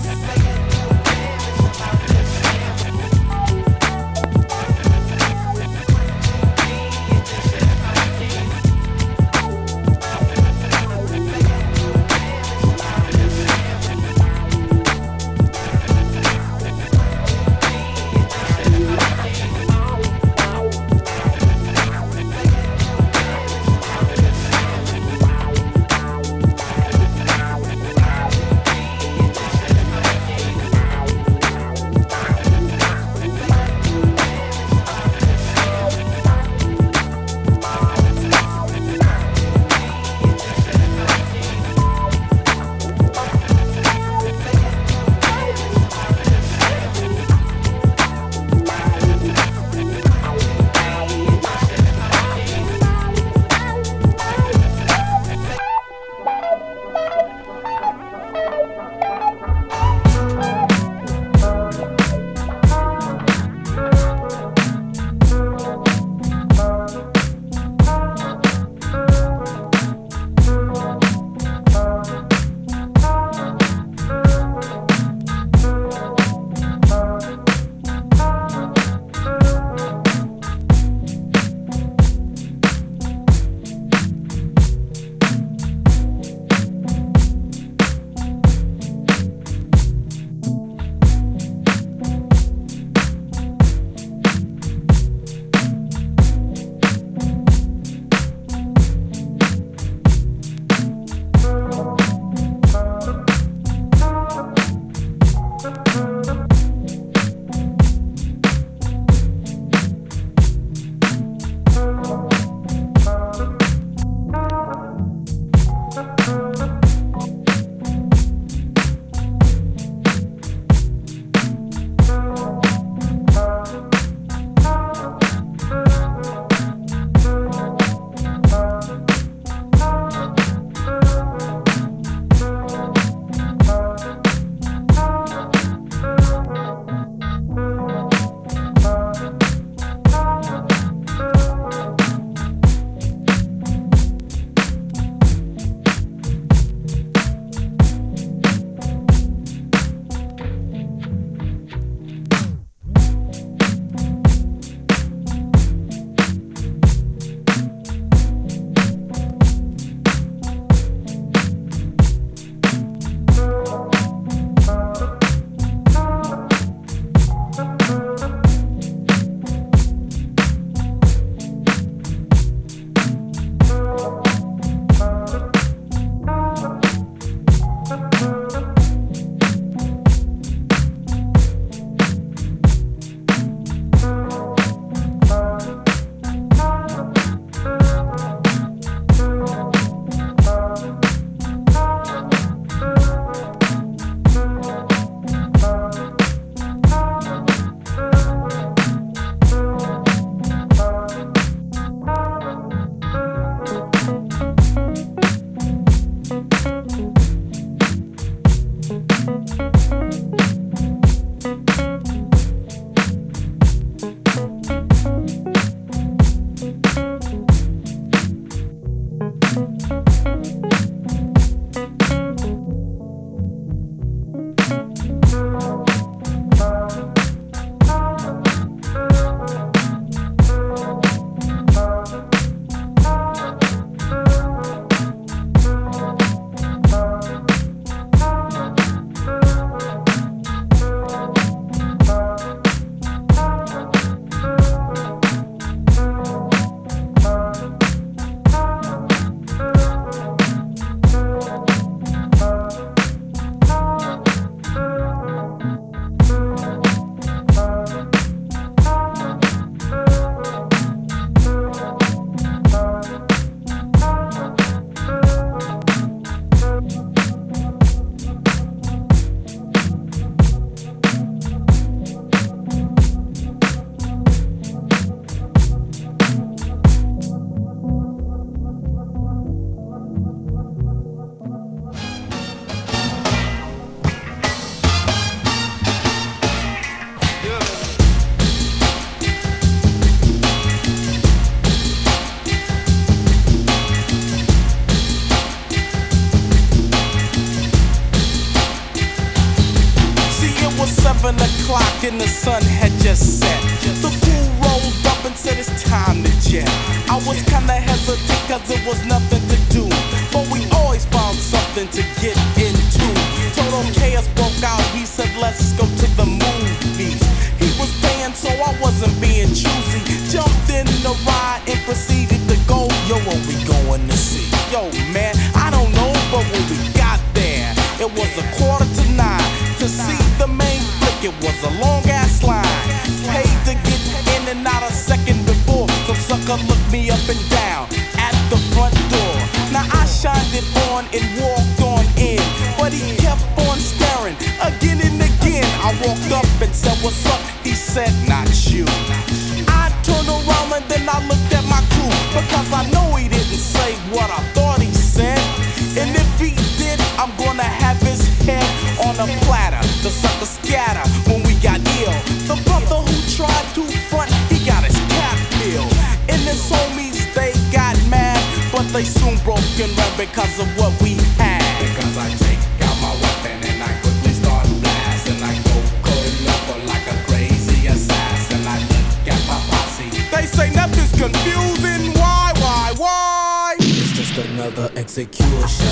and the sun had just set. The fool rolled up and said it's time to jet. I was kinda hesitant cause there was nothing to do, but we always found something to get into. Total chaos broke out, he said let's go to the movies. He was paying so I wasn't being choosy. Jumped in the ride and proceeded to go. Yo, what we going to see? Yo man, I don't know, but when we got there, it was a quarter to nine. To see the main flick, it was a long ass line. Paid to get in and out a second before. Some sucker looked me up and down at the front door. Now I shined it on and walked on in, but he kept on staring again and again. I walked up and said, what's up? He said, not you. I turned around and then I looked at my crew, because I know he didn't say what I thought he said. And if he did, I'm gonna have his head on a platter. The sucker scatter when we got ill. The brother who tried to front, he got his cap peeled. And his homies, they got mad, but they soon broke and ran because of what we had. Because I take out my weapon and I quickly start blasting. I go cutting up like a crazy assassin. I look at my posse. They say nothing's confusing. Why, why, why? It's just another execution.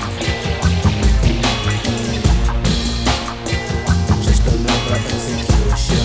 Just another execution.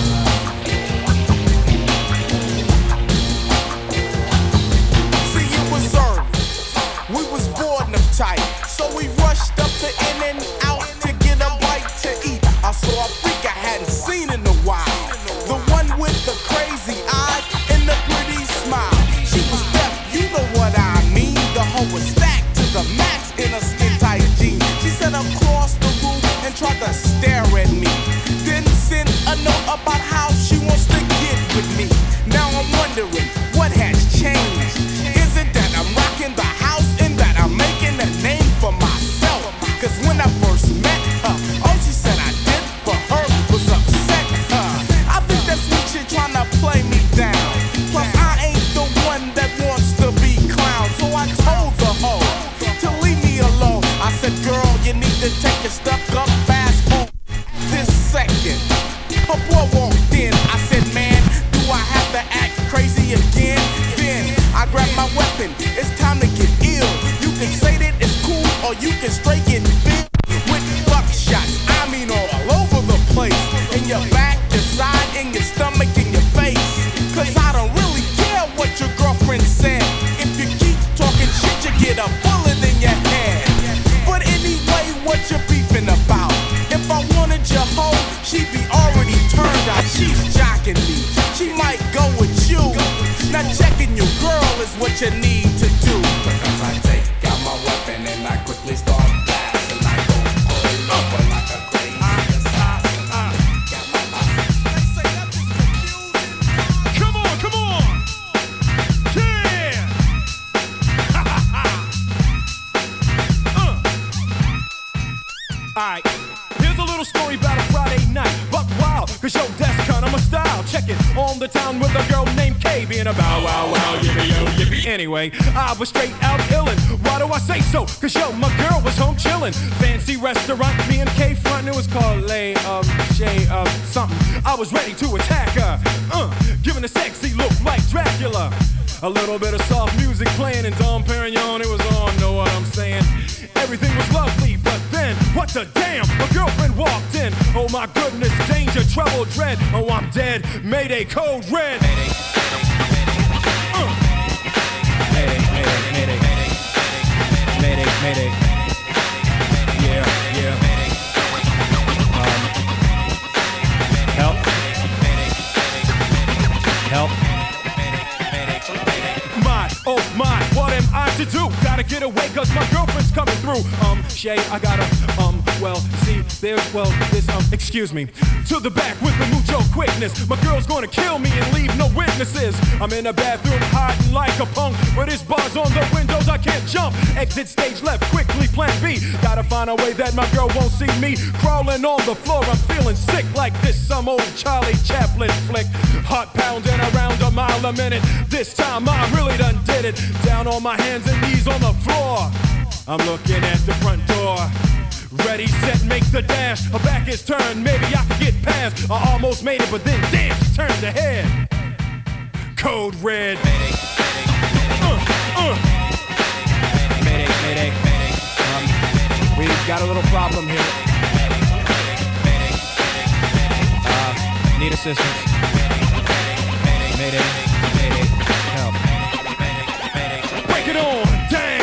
See, it was early. We was bored and uptight, so we rushed up the in and out to get a bite to eat. I saw a freak I hadn't seen in a while. The one with the crazy eyes and the pretty smile. She was deaf, you know what I mean. The hoe was stacked to the max in a skin-tight jean. She sat across the room and tried to stare at me. Then sent a note about how she wants to get with me. Now I'm wondering, what has changed? Is it that I'm rocking the house and that I'm making a name for myself? Cause when I first met her, all she said I did for her was upset her. I think that sweet shit trying to play me down. Plus I ain't the one that wants to be clowned. So I told the hoe to leave me alone. I said, girl, you need to take your stuff up fast home this second. Her boy walked in. I said, man, do I have to act crazy again? Then I grabbed my weapon. It's time to get ill. You can say that it's cool, or you can straight get filled with buckshots. I mean all over the place. In your back, your side, in your stomach, in your face. Cause I don't really care what your girlfriend said. If you keep talking shit, you get a bullet in your head. But anyway, what you beefing about? If I wanted your hoe, she'd be already turned out. She's jocking me. She might go with you. Now checking your girl is what you need to do. Because I take out my weapon and I quickly start blasting. I go pull up like a crazy assassin. Come on, come on! Yeah! uh. Alright, here's a little story about a Friday night. Buck wild, cause yo, that's kinda my style. Check it, on the town with a girl named Kay, being a bow wow wow, yippee yo, yippee. Anyway, I was straight out illin'. Why do I say so? Cause yo, my girl was home chillin'. Fancy restaurant, me and Kay front, it was called Lay, um, Shay, um, something. I was ready to attack her, uh, giving a sexy look like Dracula. A little bit of soft music playing and Dom Perignon, it was on, know what I'm saying? Everything was lovely, but then, what the damn? My girlfriend walked in. Oh my goodness, danger, trouble, dread. Oh, I'm dead. Mayday, code red. Mayday, uh. Mayday, mayday, mayday, mayday, mayday, mayday. Yeah, yeah. Um, help. Help. My, oh my, what am I to do? Gotta get away cause my girlfriend's coming through. Um, Shay, I gotta, um, well, see, there's, well, this, um, excuse me. To the back with the mucho quickness. My girl's gonna kill me and leave no witnesses. I'm in the bathroom hiding like a punk, but there's bars on the windows, I can't jump. Exit stage left, quickly plan B. Gotta find a way that my girl won't see me. Crawling on the floor, I'm feeling sick like this some old Charlie Chaplin flick. Heart pounding around a mile a minute. This time I really done did it. Down on my hands and knees on the floor. I'm looking at the front door. Ready, set, make the dash. Her back is turned, maybe I could get past. I almost made it, but then damn, she turned her head. Code red. Mayday, uh, uh. Mayday, mayday, mayday. Um, we've got a little problem here. Uh, need assistance. Mayday, mayday, help. Break it on down.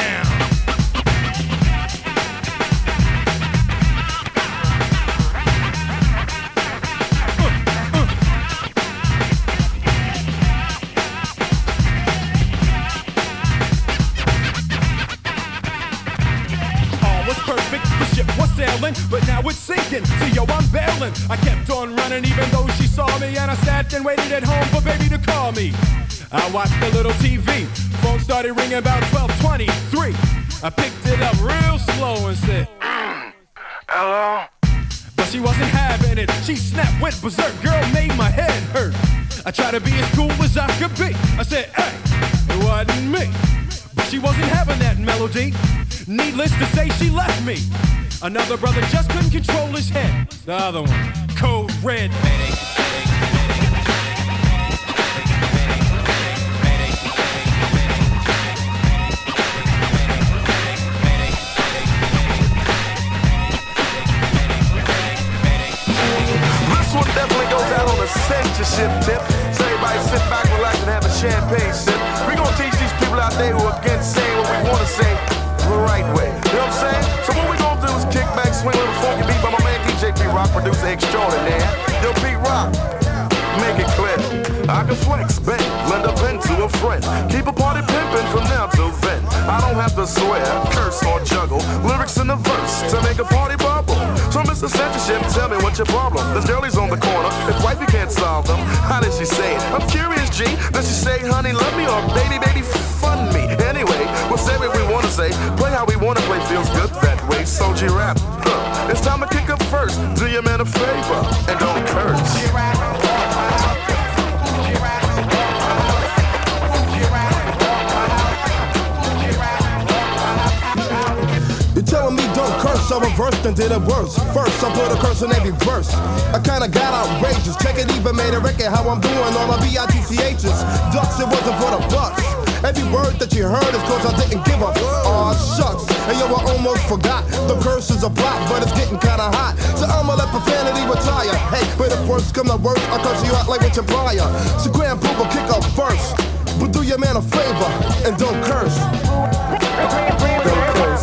But now it's sinking, so yo, I'm bailing. I kept on running even though she saw me, and I sat and waited at home for baby to call me. I watched a little T V, phone started ringing about twelve twenty-three. I picked it up real slow and said, mm, hello? But she wasn't having it, she snapped, went berserk, girl made my head hurt. I tried to be as cool as I could be, I said, hey, it wasn't me. But she wasn't having that melody, needless to say she left me. Another brother just couldn't control his head. The other one, code red. Mayday, mayday, This one definitely goes out on a censorship tip. So everybody sit back, relax, and have a champagne sip. We're gonna teach these people out there who are against saying what we wanna say the right way. You know what I'm saying? So what we gonna do is kick back, swing a little funky beat by my man D J P Rock, producer extraordinaire. Yo, P Rock, make it clear. I can flex, bend, lend a pen to a friend. Keep a party pimpin' from now till then. I don't have to swear, curse, or juggle lyrics in the verse to make a party bubble. So Mister Censorship, tell me what's your problem. This girlie's on the corner, if wifey can't solve them, how did she say it? I'm curious, G. Does she say, honey, love me, or baby, baby, fun me? Anyway, we'll say what we wanna say, play how we wanna play, feels good that way. So G-Rap, huh. It's time to kick up first. Do your man a favor and don't curse. You're telling me don't curse, I reversed and did it worse. First, I put a curse in every verse. I kinda got outrageous. Check it, even made a record how I'm doing all my B I T C H's. Ducks, it wasn't for the bucks. Every word that you heard is cause I didn't give a aw shucks. And yo, I almost forgot. The curse is a block, but it's getting kinda hot. So I'ma let profanity retire. Hey, but if worst come to worst, I'll curse you out like with your plier. So Grand Poopa kick up first. But do your man a favor and don't curse. Don't curse.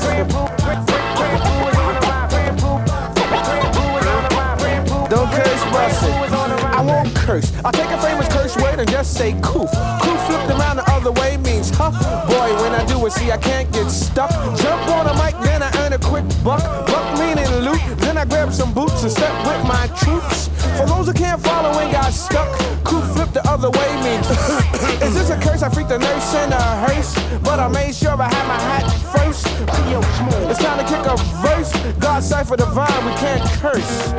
Don't curse, Buster. I won't curse. I'll take a famous curse word and just say coof. Coof flipped around the other way means huh. Boy, when I do it, see, I can't get stuck. Jump on a mic, then I earn a quick buck. Buck meaning loot. Then I grab some boots and step with my troops. For those who can't follow and got stuck, coof flipped the other way means is this a curse? I freaked the nurse in a hearse, but I made sure I had my hat first. It's time to kick a verse. God cipher divine, we can't curse.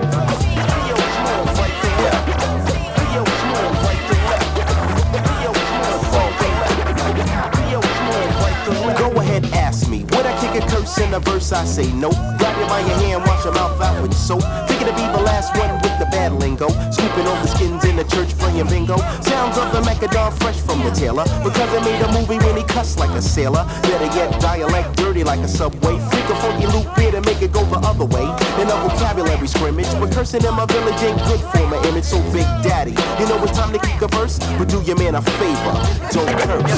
Go ahead, ask me. Would I kick a curse in a verse? I say no. Grab you by your hand, wash your mouth out with soap. Thinking to be the last one with the bad lingo. Scooping on the skins in the church, playing bingo. Sounds of the Macadon fresh from the tailor. Because I made a movie when he cussed like a sailor. Better yet, dialect dirty like a subway. Freak a funky loop here to make it go the other way. In a vocabulary scrimmage, but cursing in my village ain't good for my image. So Big Daddy, you know it's time to kick a verse, but do your man a favor, don't curse.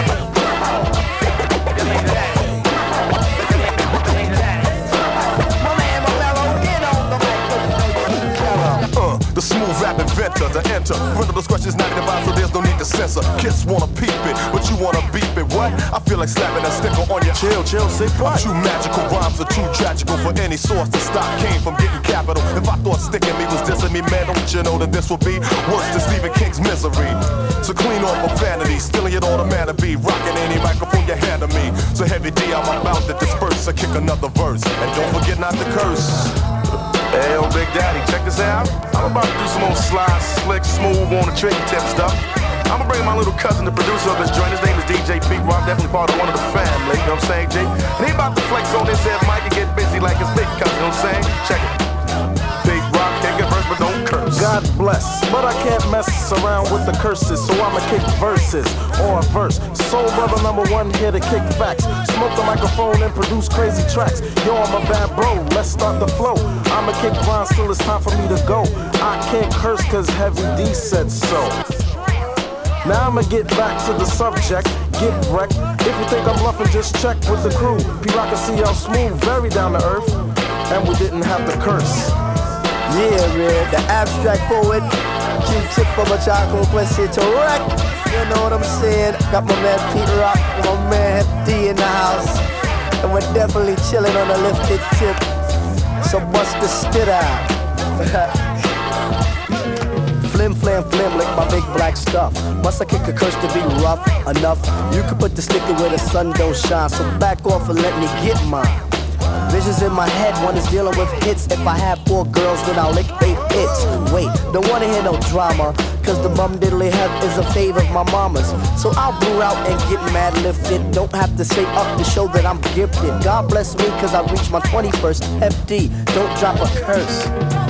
Uh, the smooth rap inventor to enter. Render those questions not divine, so there's no need to censor. Kids wanna peep it, but you wanna beep it. What? I feel like slapping a sticker on your chill, chill, say what? True magical rhymes are too tragical for any source to stop. Came from getting capital. If I thought sticking me was dissing me, man, don't you know that this would be worse than Stephen King's Misery? So clean off profanity, stealing it all the man to be. Rocking any microphone you hand to me. So heavy D, I'm about to disperse. I kick another verse, and don't forget not to curse. Hey, yo, Big Daddy, check this out. I'm about to do some more slide, slick, smooth on the tricky tip stuff. I'm gonna bring my little cousin, the producer of this joint. His name is D J Pete Rock, definitely part of one of the family, you know what I'm saying, G? And he about to flex on this head mic and get busy like his big cousin, you know what I'm God bless, but I can't mess around with the curses, so I'ma kick verses or a verse. Soul brother number one here to kick facts. Smoke the microphone and produce crazy tracks. Yo, I'm a bad bro, let's start the flow. I'ma kick rhymes till it's time for me to go. I can't curse cause Heavy D said so. Now I'ma get back to the subject, get wrecked. If you think I'm bluffing, just check with the crew. P-Rock and C L Smooth, very down to earth, and we didn't have to curse. Yeah, man, the abstract poet, Q-tip from a Chaco Quincy to wreck. You know what I'm saying? Got my man Pete Rock, my man Hep D in the house, and we're definitely chilling on a lifted tip. So bust the skid out. Flim, flam, flim, like my big black stuff. Must I kick a curse to be rough enough? You can put the sticker where the sun don't shine. So back off and let me get mine. Visions in my head, one is dealing with hits. If I have four girls, then I'll lick eight hits. Wait, don't wanna hear no drama, cause the bum diddly have is a fave of my mama's. So I'll brew out and get mad lifted. Don't have to say up to show that I'm gifted. God bless me cause I reached my twenty-first. F D, don't drop a curse.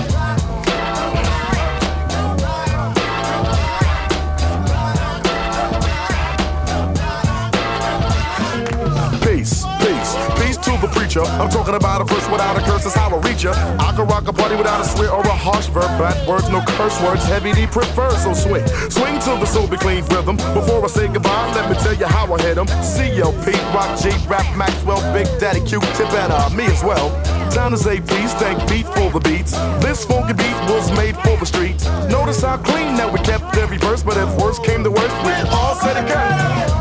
Peace, peace, peace to the preacher. I'm talking about a verse without a curse, that's how I reach ya. I can rock a party without a swear or a harsh verb. Bad words, no curse words, Heavy D prefers, so swing. Swing till the soul be clean rhythm. Before I say goodbye, let me tell you how I hit 'em. C L P, Rock G, Rap Maxwell, Big Daddy Q-Tip, and uh, me as well. Time to say peace, thank beat for the beats. This funky beat was made for the streets. Notice how clean that we kept every verse, but if worse came to worst, we all said it again.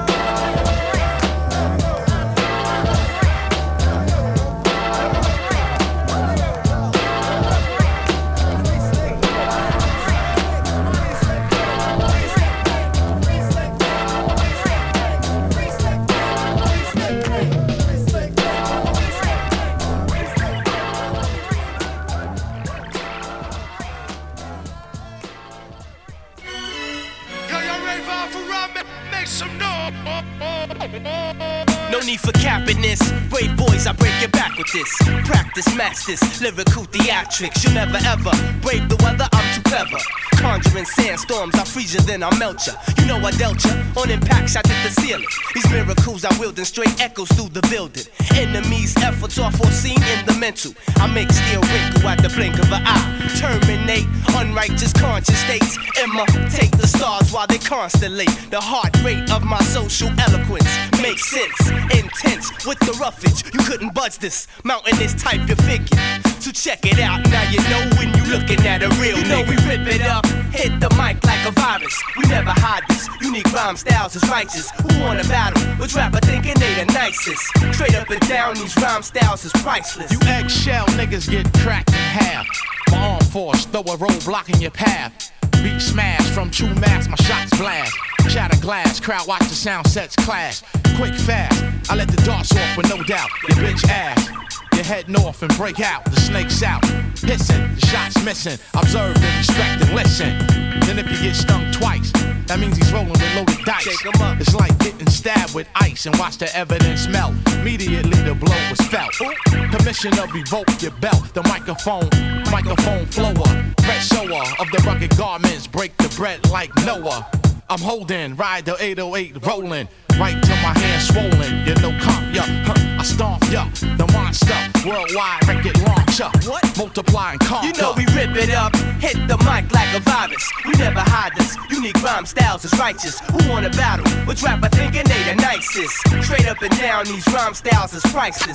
Brave boys, I break your back with this. Practice masters, lyrical theatrics. You never ever brave the weather, I'm too clever. Conjuring sandstorms, I freeze you, then I melt ya. You know I dealt ya, on impact shots at the ceiling. These miracles I wield and straight echoes through the building. Enemies' efforts are foreseen in the mental. I make steel wrinkle at the blink of an eye. Terminate unrighteous conscious states. Imitate the stars while they constellate. The heart rate of my social eloquence makes sense, intense with the roughage. You couldn't budge this mountainous type you figure. So check it out, now you know when you looking at a real you know nigga. We rip it up, hit the mic like a virus. We never hide this, unique rhyme styles is righteous. Who wanna battle? Which rapper thinking they the nicest? Straight up and down, these rhyme styles is priceless. You eggshell niggas get cracked in half. My arm force, throw a roadblock in your path. Beat smash from true mass, my shots blast. Shatter glass, crowd watch the sound sets clash. Quick fast, I let the darts off with no doubt. Your bitch ass, you head north and break out. The snake's out, hissing, the shot's missing. Observe and respect and listen. Then if you get stung twice, that means he's rolling with loaded dice. It's like getting stabbed with ice and watch the evidence melt. Immediately the blow was felt. Permission to revoke your belt. The microphone, microphone flower. Fresh shower of the rugged garments, break the bread like Noah. I'm holding, ride the eight oh eight rolling, right till my hands swollen. You know comp ya, huh, I stomp ya. The monster, worldwide record launcher. What? Multiply and conquer. You know we rip it up, hit the mic like a virus. We never hide this, unique rhyme styles is righteous. Who wanna battle? Which rapper thinking they the nicest? Straight up and down, these rhyme styles is priceless.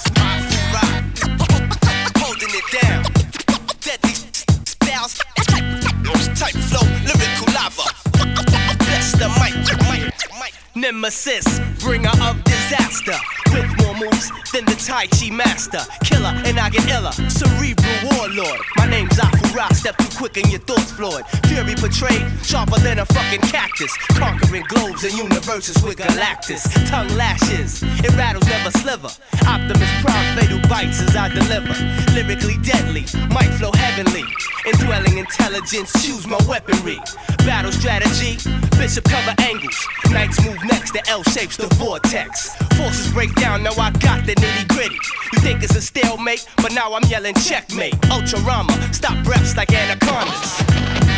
Holding it down, deadly styles, type flow, lyrical lava. Bless the mic, mic, mic. Nemesis, bringer of disaster. With more moves than the Tai Chi master. Killer, and I get iller. Cerebral warlord. My name's Afura, step too quick and your thoughts floored. Fury portrayed, sharper than a fucking cactus. Conquering globes and universes with Galactus. Tongue lashes, it rattles, never sliver. Optimus Prime, fatal bites as I deliver. Lyrically deadly, mic flow heavenly. Indwelling intelligence, choose my weaponry. Battle strategy, bishop cover angles. Knights move next, the L shapes the vortex. Forces break down, now I got the nitty gritty. You think it's a stalemate, but now I'm yelling checkmate. Ultra Rama, stop breaths like anacondas.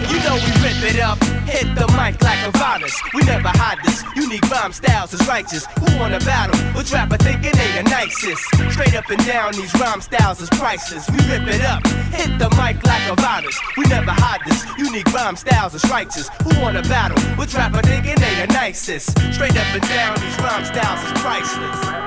You know we rip it up, hit the mic like a virus. We never hide this, unique rhyme styles is righteous. Who wanna battle? Which rapper thinking they the nicest? Straight up and down, these rhyme styles is priceless. We rip it up, hit the mic like a virus. We never hide this, unique rhyme styles is righteous. Who wanna battle? Which rapper thinking they the nicest? Straight up and down, these rhyme styles is priceless.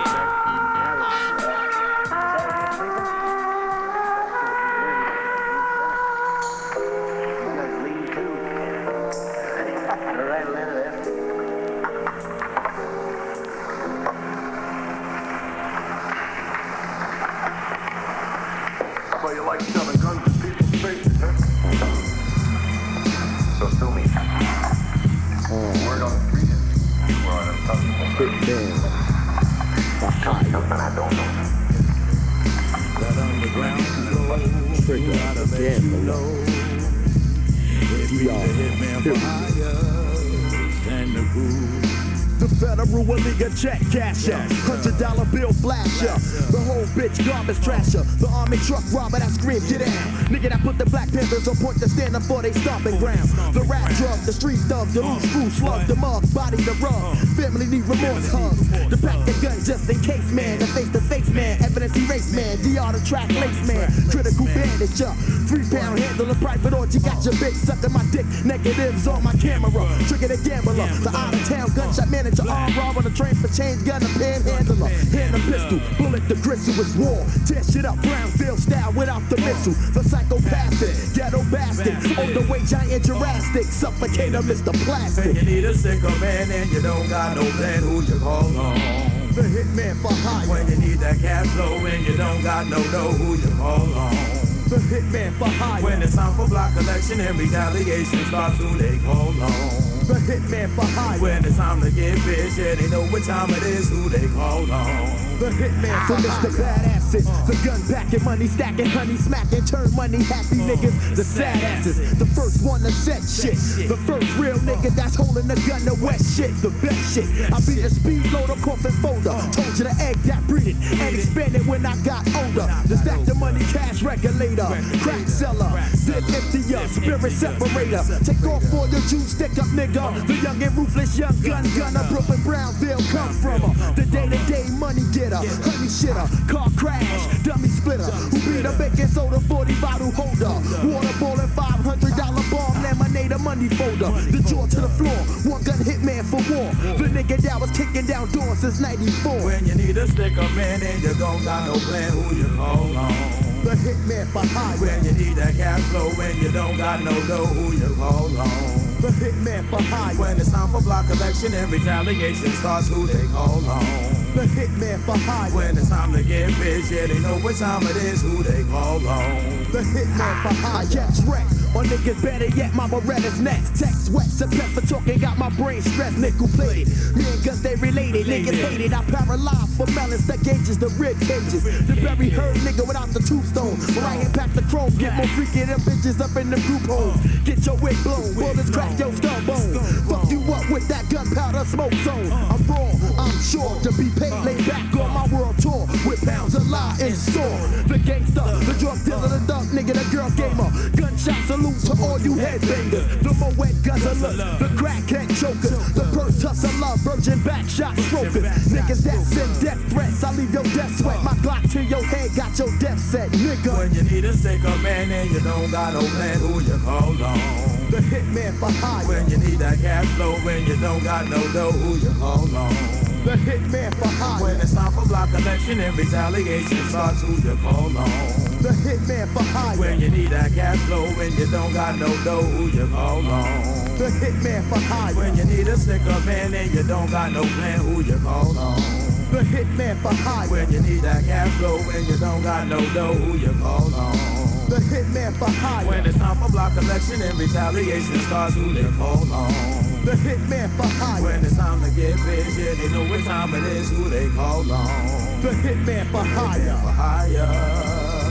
Check casher, hundred dollar bill flasher, the whole bitch garbage trasher, the army truck robber that scream get down, nigga that put the Black Panthers on point to stand up for they stomping ground, the rap drug, the street thug, the loose screw slug, the mug, body the rug, family need remorse hugs, the pack the gun just in case man, the face to face man, evidence erase man, D R the track lace man, critical bandage up, three pound handle a private orgy, got your bitch sucking my dick, negatives on my camera, trigger the gambler, the out of town gunshot manager, arm rob on the train for change gun, a panhandler, hand a pistol, bullet the gristle is war, tear shit up, Brownfield style without the missile, the psychopathic, ghetto bastard, on the way giant Jurassic, suffocator, Mister Plastic. When you need a sicker man and you don't got no plan, who you call on? The hitman for hire. When you need that cash flow and you don't got no dough, who you call on? The hitman for hire. When it's time for block collection and retaliation starts, who they call on? The hitman for hire. When it's time to get fish, yeah, they know what time it is, who they call on. The hitman for Mister Badasses. The gun packing, money stacking, honey smacking, turn money happy niggas. The sad asses. The first one to set shit. The first real nigga that's holding the gun to wet shit. The best shit. I be the speed loader, coffin folder. Told you the egg that breed it and expanded when I got older. The stack the money cash regulator. Crack seller. Then empty up. Spirit separator. Take off all your juice, stick up nigga. The young and ruthless young gun gunner. Brooklyn Brownville come from her. The day to day money getter. Honey shitter. Car crash. Dummy splitter. Who be the baking soda forty bottle holder. Water bowling five hundred dollar bomb. Lemonade a money folder. The jaw to the floor. One gun hitman for war. The nigga that was kicking down doors since ninety-four. When you need a sticker man and you don't got no plan, who you call on? The hitman for hire. When you need that cash flow and you don't got no dough, who you call on? The hitman for hire. When it's time for block collection and retaliation starts, who they call on? The hitman for hire. When it's time to get fish, yeah, they know what time it is, who they call on. The hitman for hire. I catch wreck. Or niggas better yet, my Beretta's next. Text sweat, suppress for talking, got my brain stressed, nickel plated. Niggas they related, niggas hated. I paralyzed for melons, the gauges, the rib cages. The very herd nigga without the tombstone. When I impact the chrome, get more freaky than bitches up in the group homes. Get your wig blown, bullets crack your skull bone. Fuck you up with that gunpowder smoke zone. I'm raw, I'm sure to be paid, laid back on my world tour with pounds of lie in store. The gangster, the drug dealer, the dog nigga, the girl gamer. Gunshots salute to all you headbangers. The Moet guzzlers, the crackhead chokers, the first hustler, virgin back shot strokers. Niggas that send death threats, I leave your death sweat. My Glock to your head, got your death set, nigga. When you need a sicker man and you don't got no plan, who you call on? The hitman for hire. When you need that cash flow, when you don't got no dough, who you call on? The hitman for hire. When it's time for block collection and retaliation starts, who you call on? The hitman for hire. When you need that cash flow, when you don't got no dough, who you call on? The hitman for hire. When you need a sticker man and you don't got no plan, who you call on? The hitman for hire. When you need that cash flow, when you don't got no dough, who you call on? The hitman for hire. When it's time for block collection and retaliation starts, who you call on? The hitman for hire. When it's time to get fish, yeah, they know what time it is, who they call on. The hitman for hire. For hire.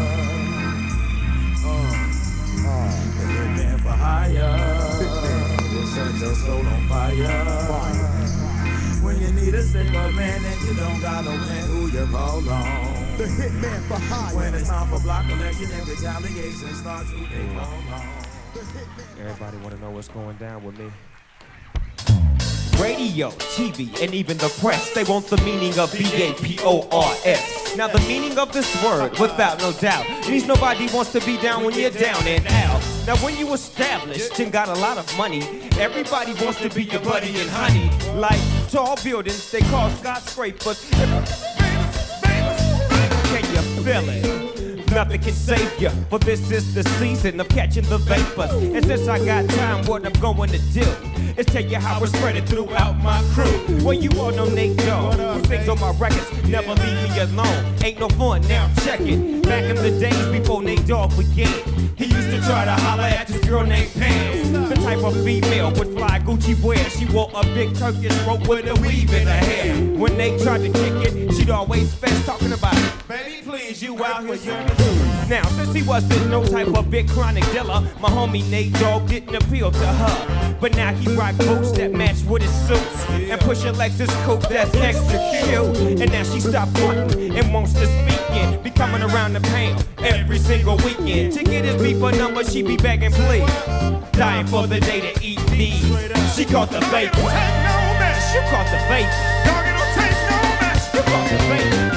The hitman for hire. We'll set your soul on fire. Fire. When you need a sicker man and you don't got no man, who you call on? The hitman for hire. When it's time for block collection and retaliation starts, who they call on? Everybody wanna know what's going down with me? Radio, T V, and even the press, they want the meaning of B A P O R S. Now the meaning of this word, without no doubt, means nobody wants to be down when you're down and out. Now when you established and got a lot of money, everybody wants to be your buddy and honey. Like tall buildings, they call skyscrapers. Can you feel it? Nothing can save you, for this is the season of catching the vapors. And since I got time, what I'm going to do is tell you how it's spreading throughout my crew. Well, you all know Nate Dogg, who sings on my records, never leave me alone. Ain't no fun, now check it. Back in the days before Nate Dogg began, he used to try to holler at this girl named Pam. The type of female would fly Gucci wear. She wore a big Turkish rope with a weave in her hair. When Nate tried to kick it, she'd always fess talking about it. Baby, please, you out here, you now, since he wasn't no type of big chronic dealer, my homie Nate Dogg didn't appeal to her. But now he rock boots that match with his suits and push a Lexus coupe that's extra cute. And now she stopped frontin' and wants to speak in, be coming around the pound every single weekend. To get his beeper number, she be begging please, dying for the day to eat these. She caught the vapor. She caught the vapor. You caught the vapor.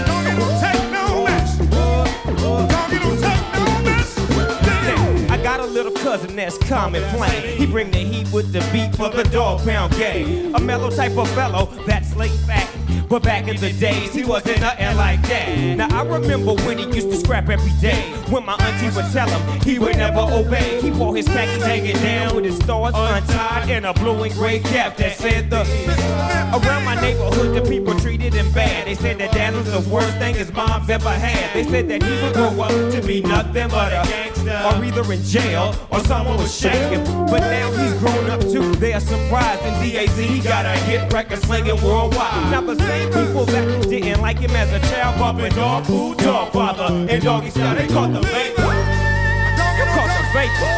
I got a little cousin that's common plain. He bring the heat with the beat for the dog pound gang. A mellow type of fellow that's laid back. But back in the days, he wasn't nothing like that. Now I remember when he used to scrap every day. When my auntie would tell him, he would never obey. He wore his khakis hanging down with his stars untied and a blue and gray cap that said the. Around my neighborhood, the people treated him bad. They said that dad was the worst thing his mom's ever had. They said that he would grow up to be nothing but a gangster, or either in jail or someone would shake him. But now he's grown up too. They're surprised in D A Z he got a hit record slinging worldwide. Now the same people that didn't like him as a child, bumping dog food, dog father, and doggy style, they caught the vapor. You caught the vapor.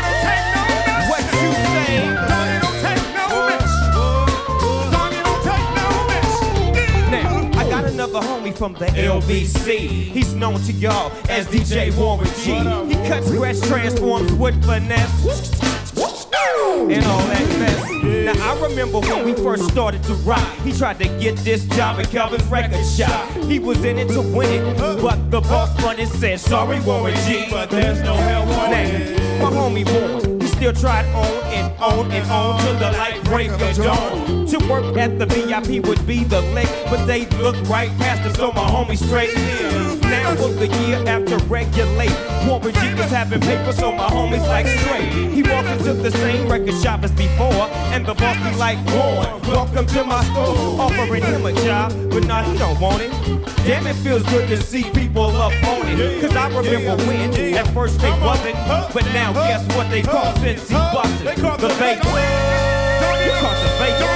What you say? Doggy don't take no mess. Doggy don't take no mess. Now I got another homie from the L B C. He's known to y'all as D J Warren G. He cuts, scratch, transforms with finesse and all that mess. Now I remember when we first started to rock, he tried to get this job at Calvin's record shop. He was in it to win it, but the boss running said, sorry Warren G, but there's no help on it. My homie Warren, he still tried on and on and on till the light break of dawn. To work at the V I P would be the lick, but they looked right past us, so my homie straight in. Now for the year after regulate, Warren G was having paper, so my homie's like straight. He walks into the same record shop as before, and the boss be like, Warren, welcome to my store. Offering him a job, but nah, he don't want it. Damn, it feels good to see people up on it. Cause I remember when, at first they wasn't, but now guess what they call since he busted? The vapor. You caught the vapor.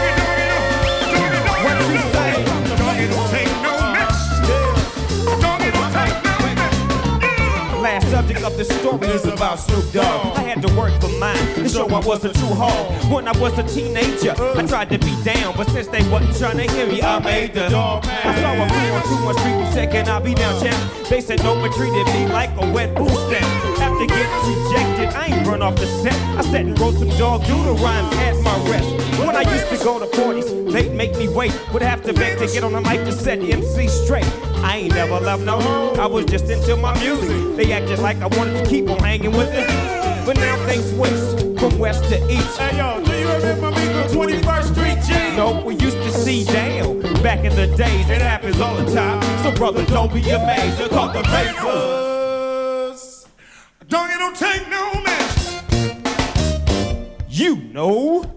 What you say? Doggy don't take no mess. Doggy don't take no mess. Last subject of the story is about Snoop Dogg. I had to work for mine to show I wasn't too hard. When I was a teenager, I tried to be down, but since they wasn't trying to hear me, I made the dog. I saw a crew on through my street and said, can I be down, champ? They said no, but treated me like a wet food stamp. After getting rejected, I ain't run off the set. I sat and wrote some dog doodle rhymes at my rest. When I used to go to parties, they'd make me wait. Would have to beg to get on the mic to set M C straight. I ain't never loved no home. I was just into my music. They acted like I wanted to keep on hanging with it. But now things switched from west to east. Hey yo, do you remember me from twenty-first Street, G? No, we used to see down back in the days. It happens all the time. So brother, don't be amazed. They're called the vapors. Doggy don't take no mess. You know.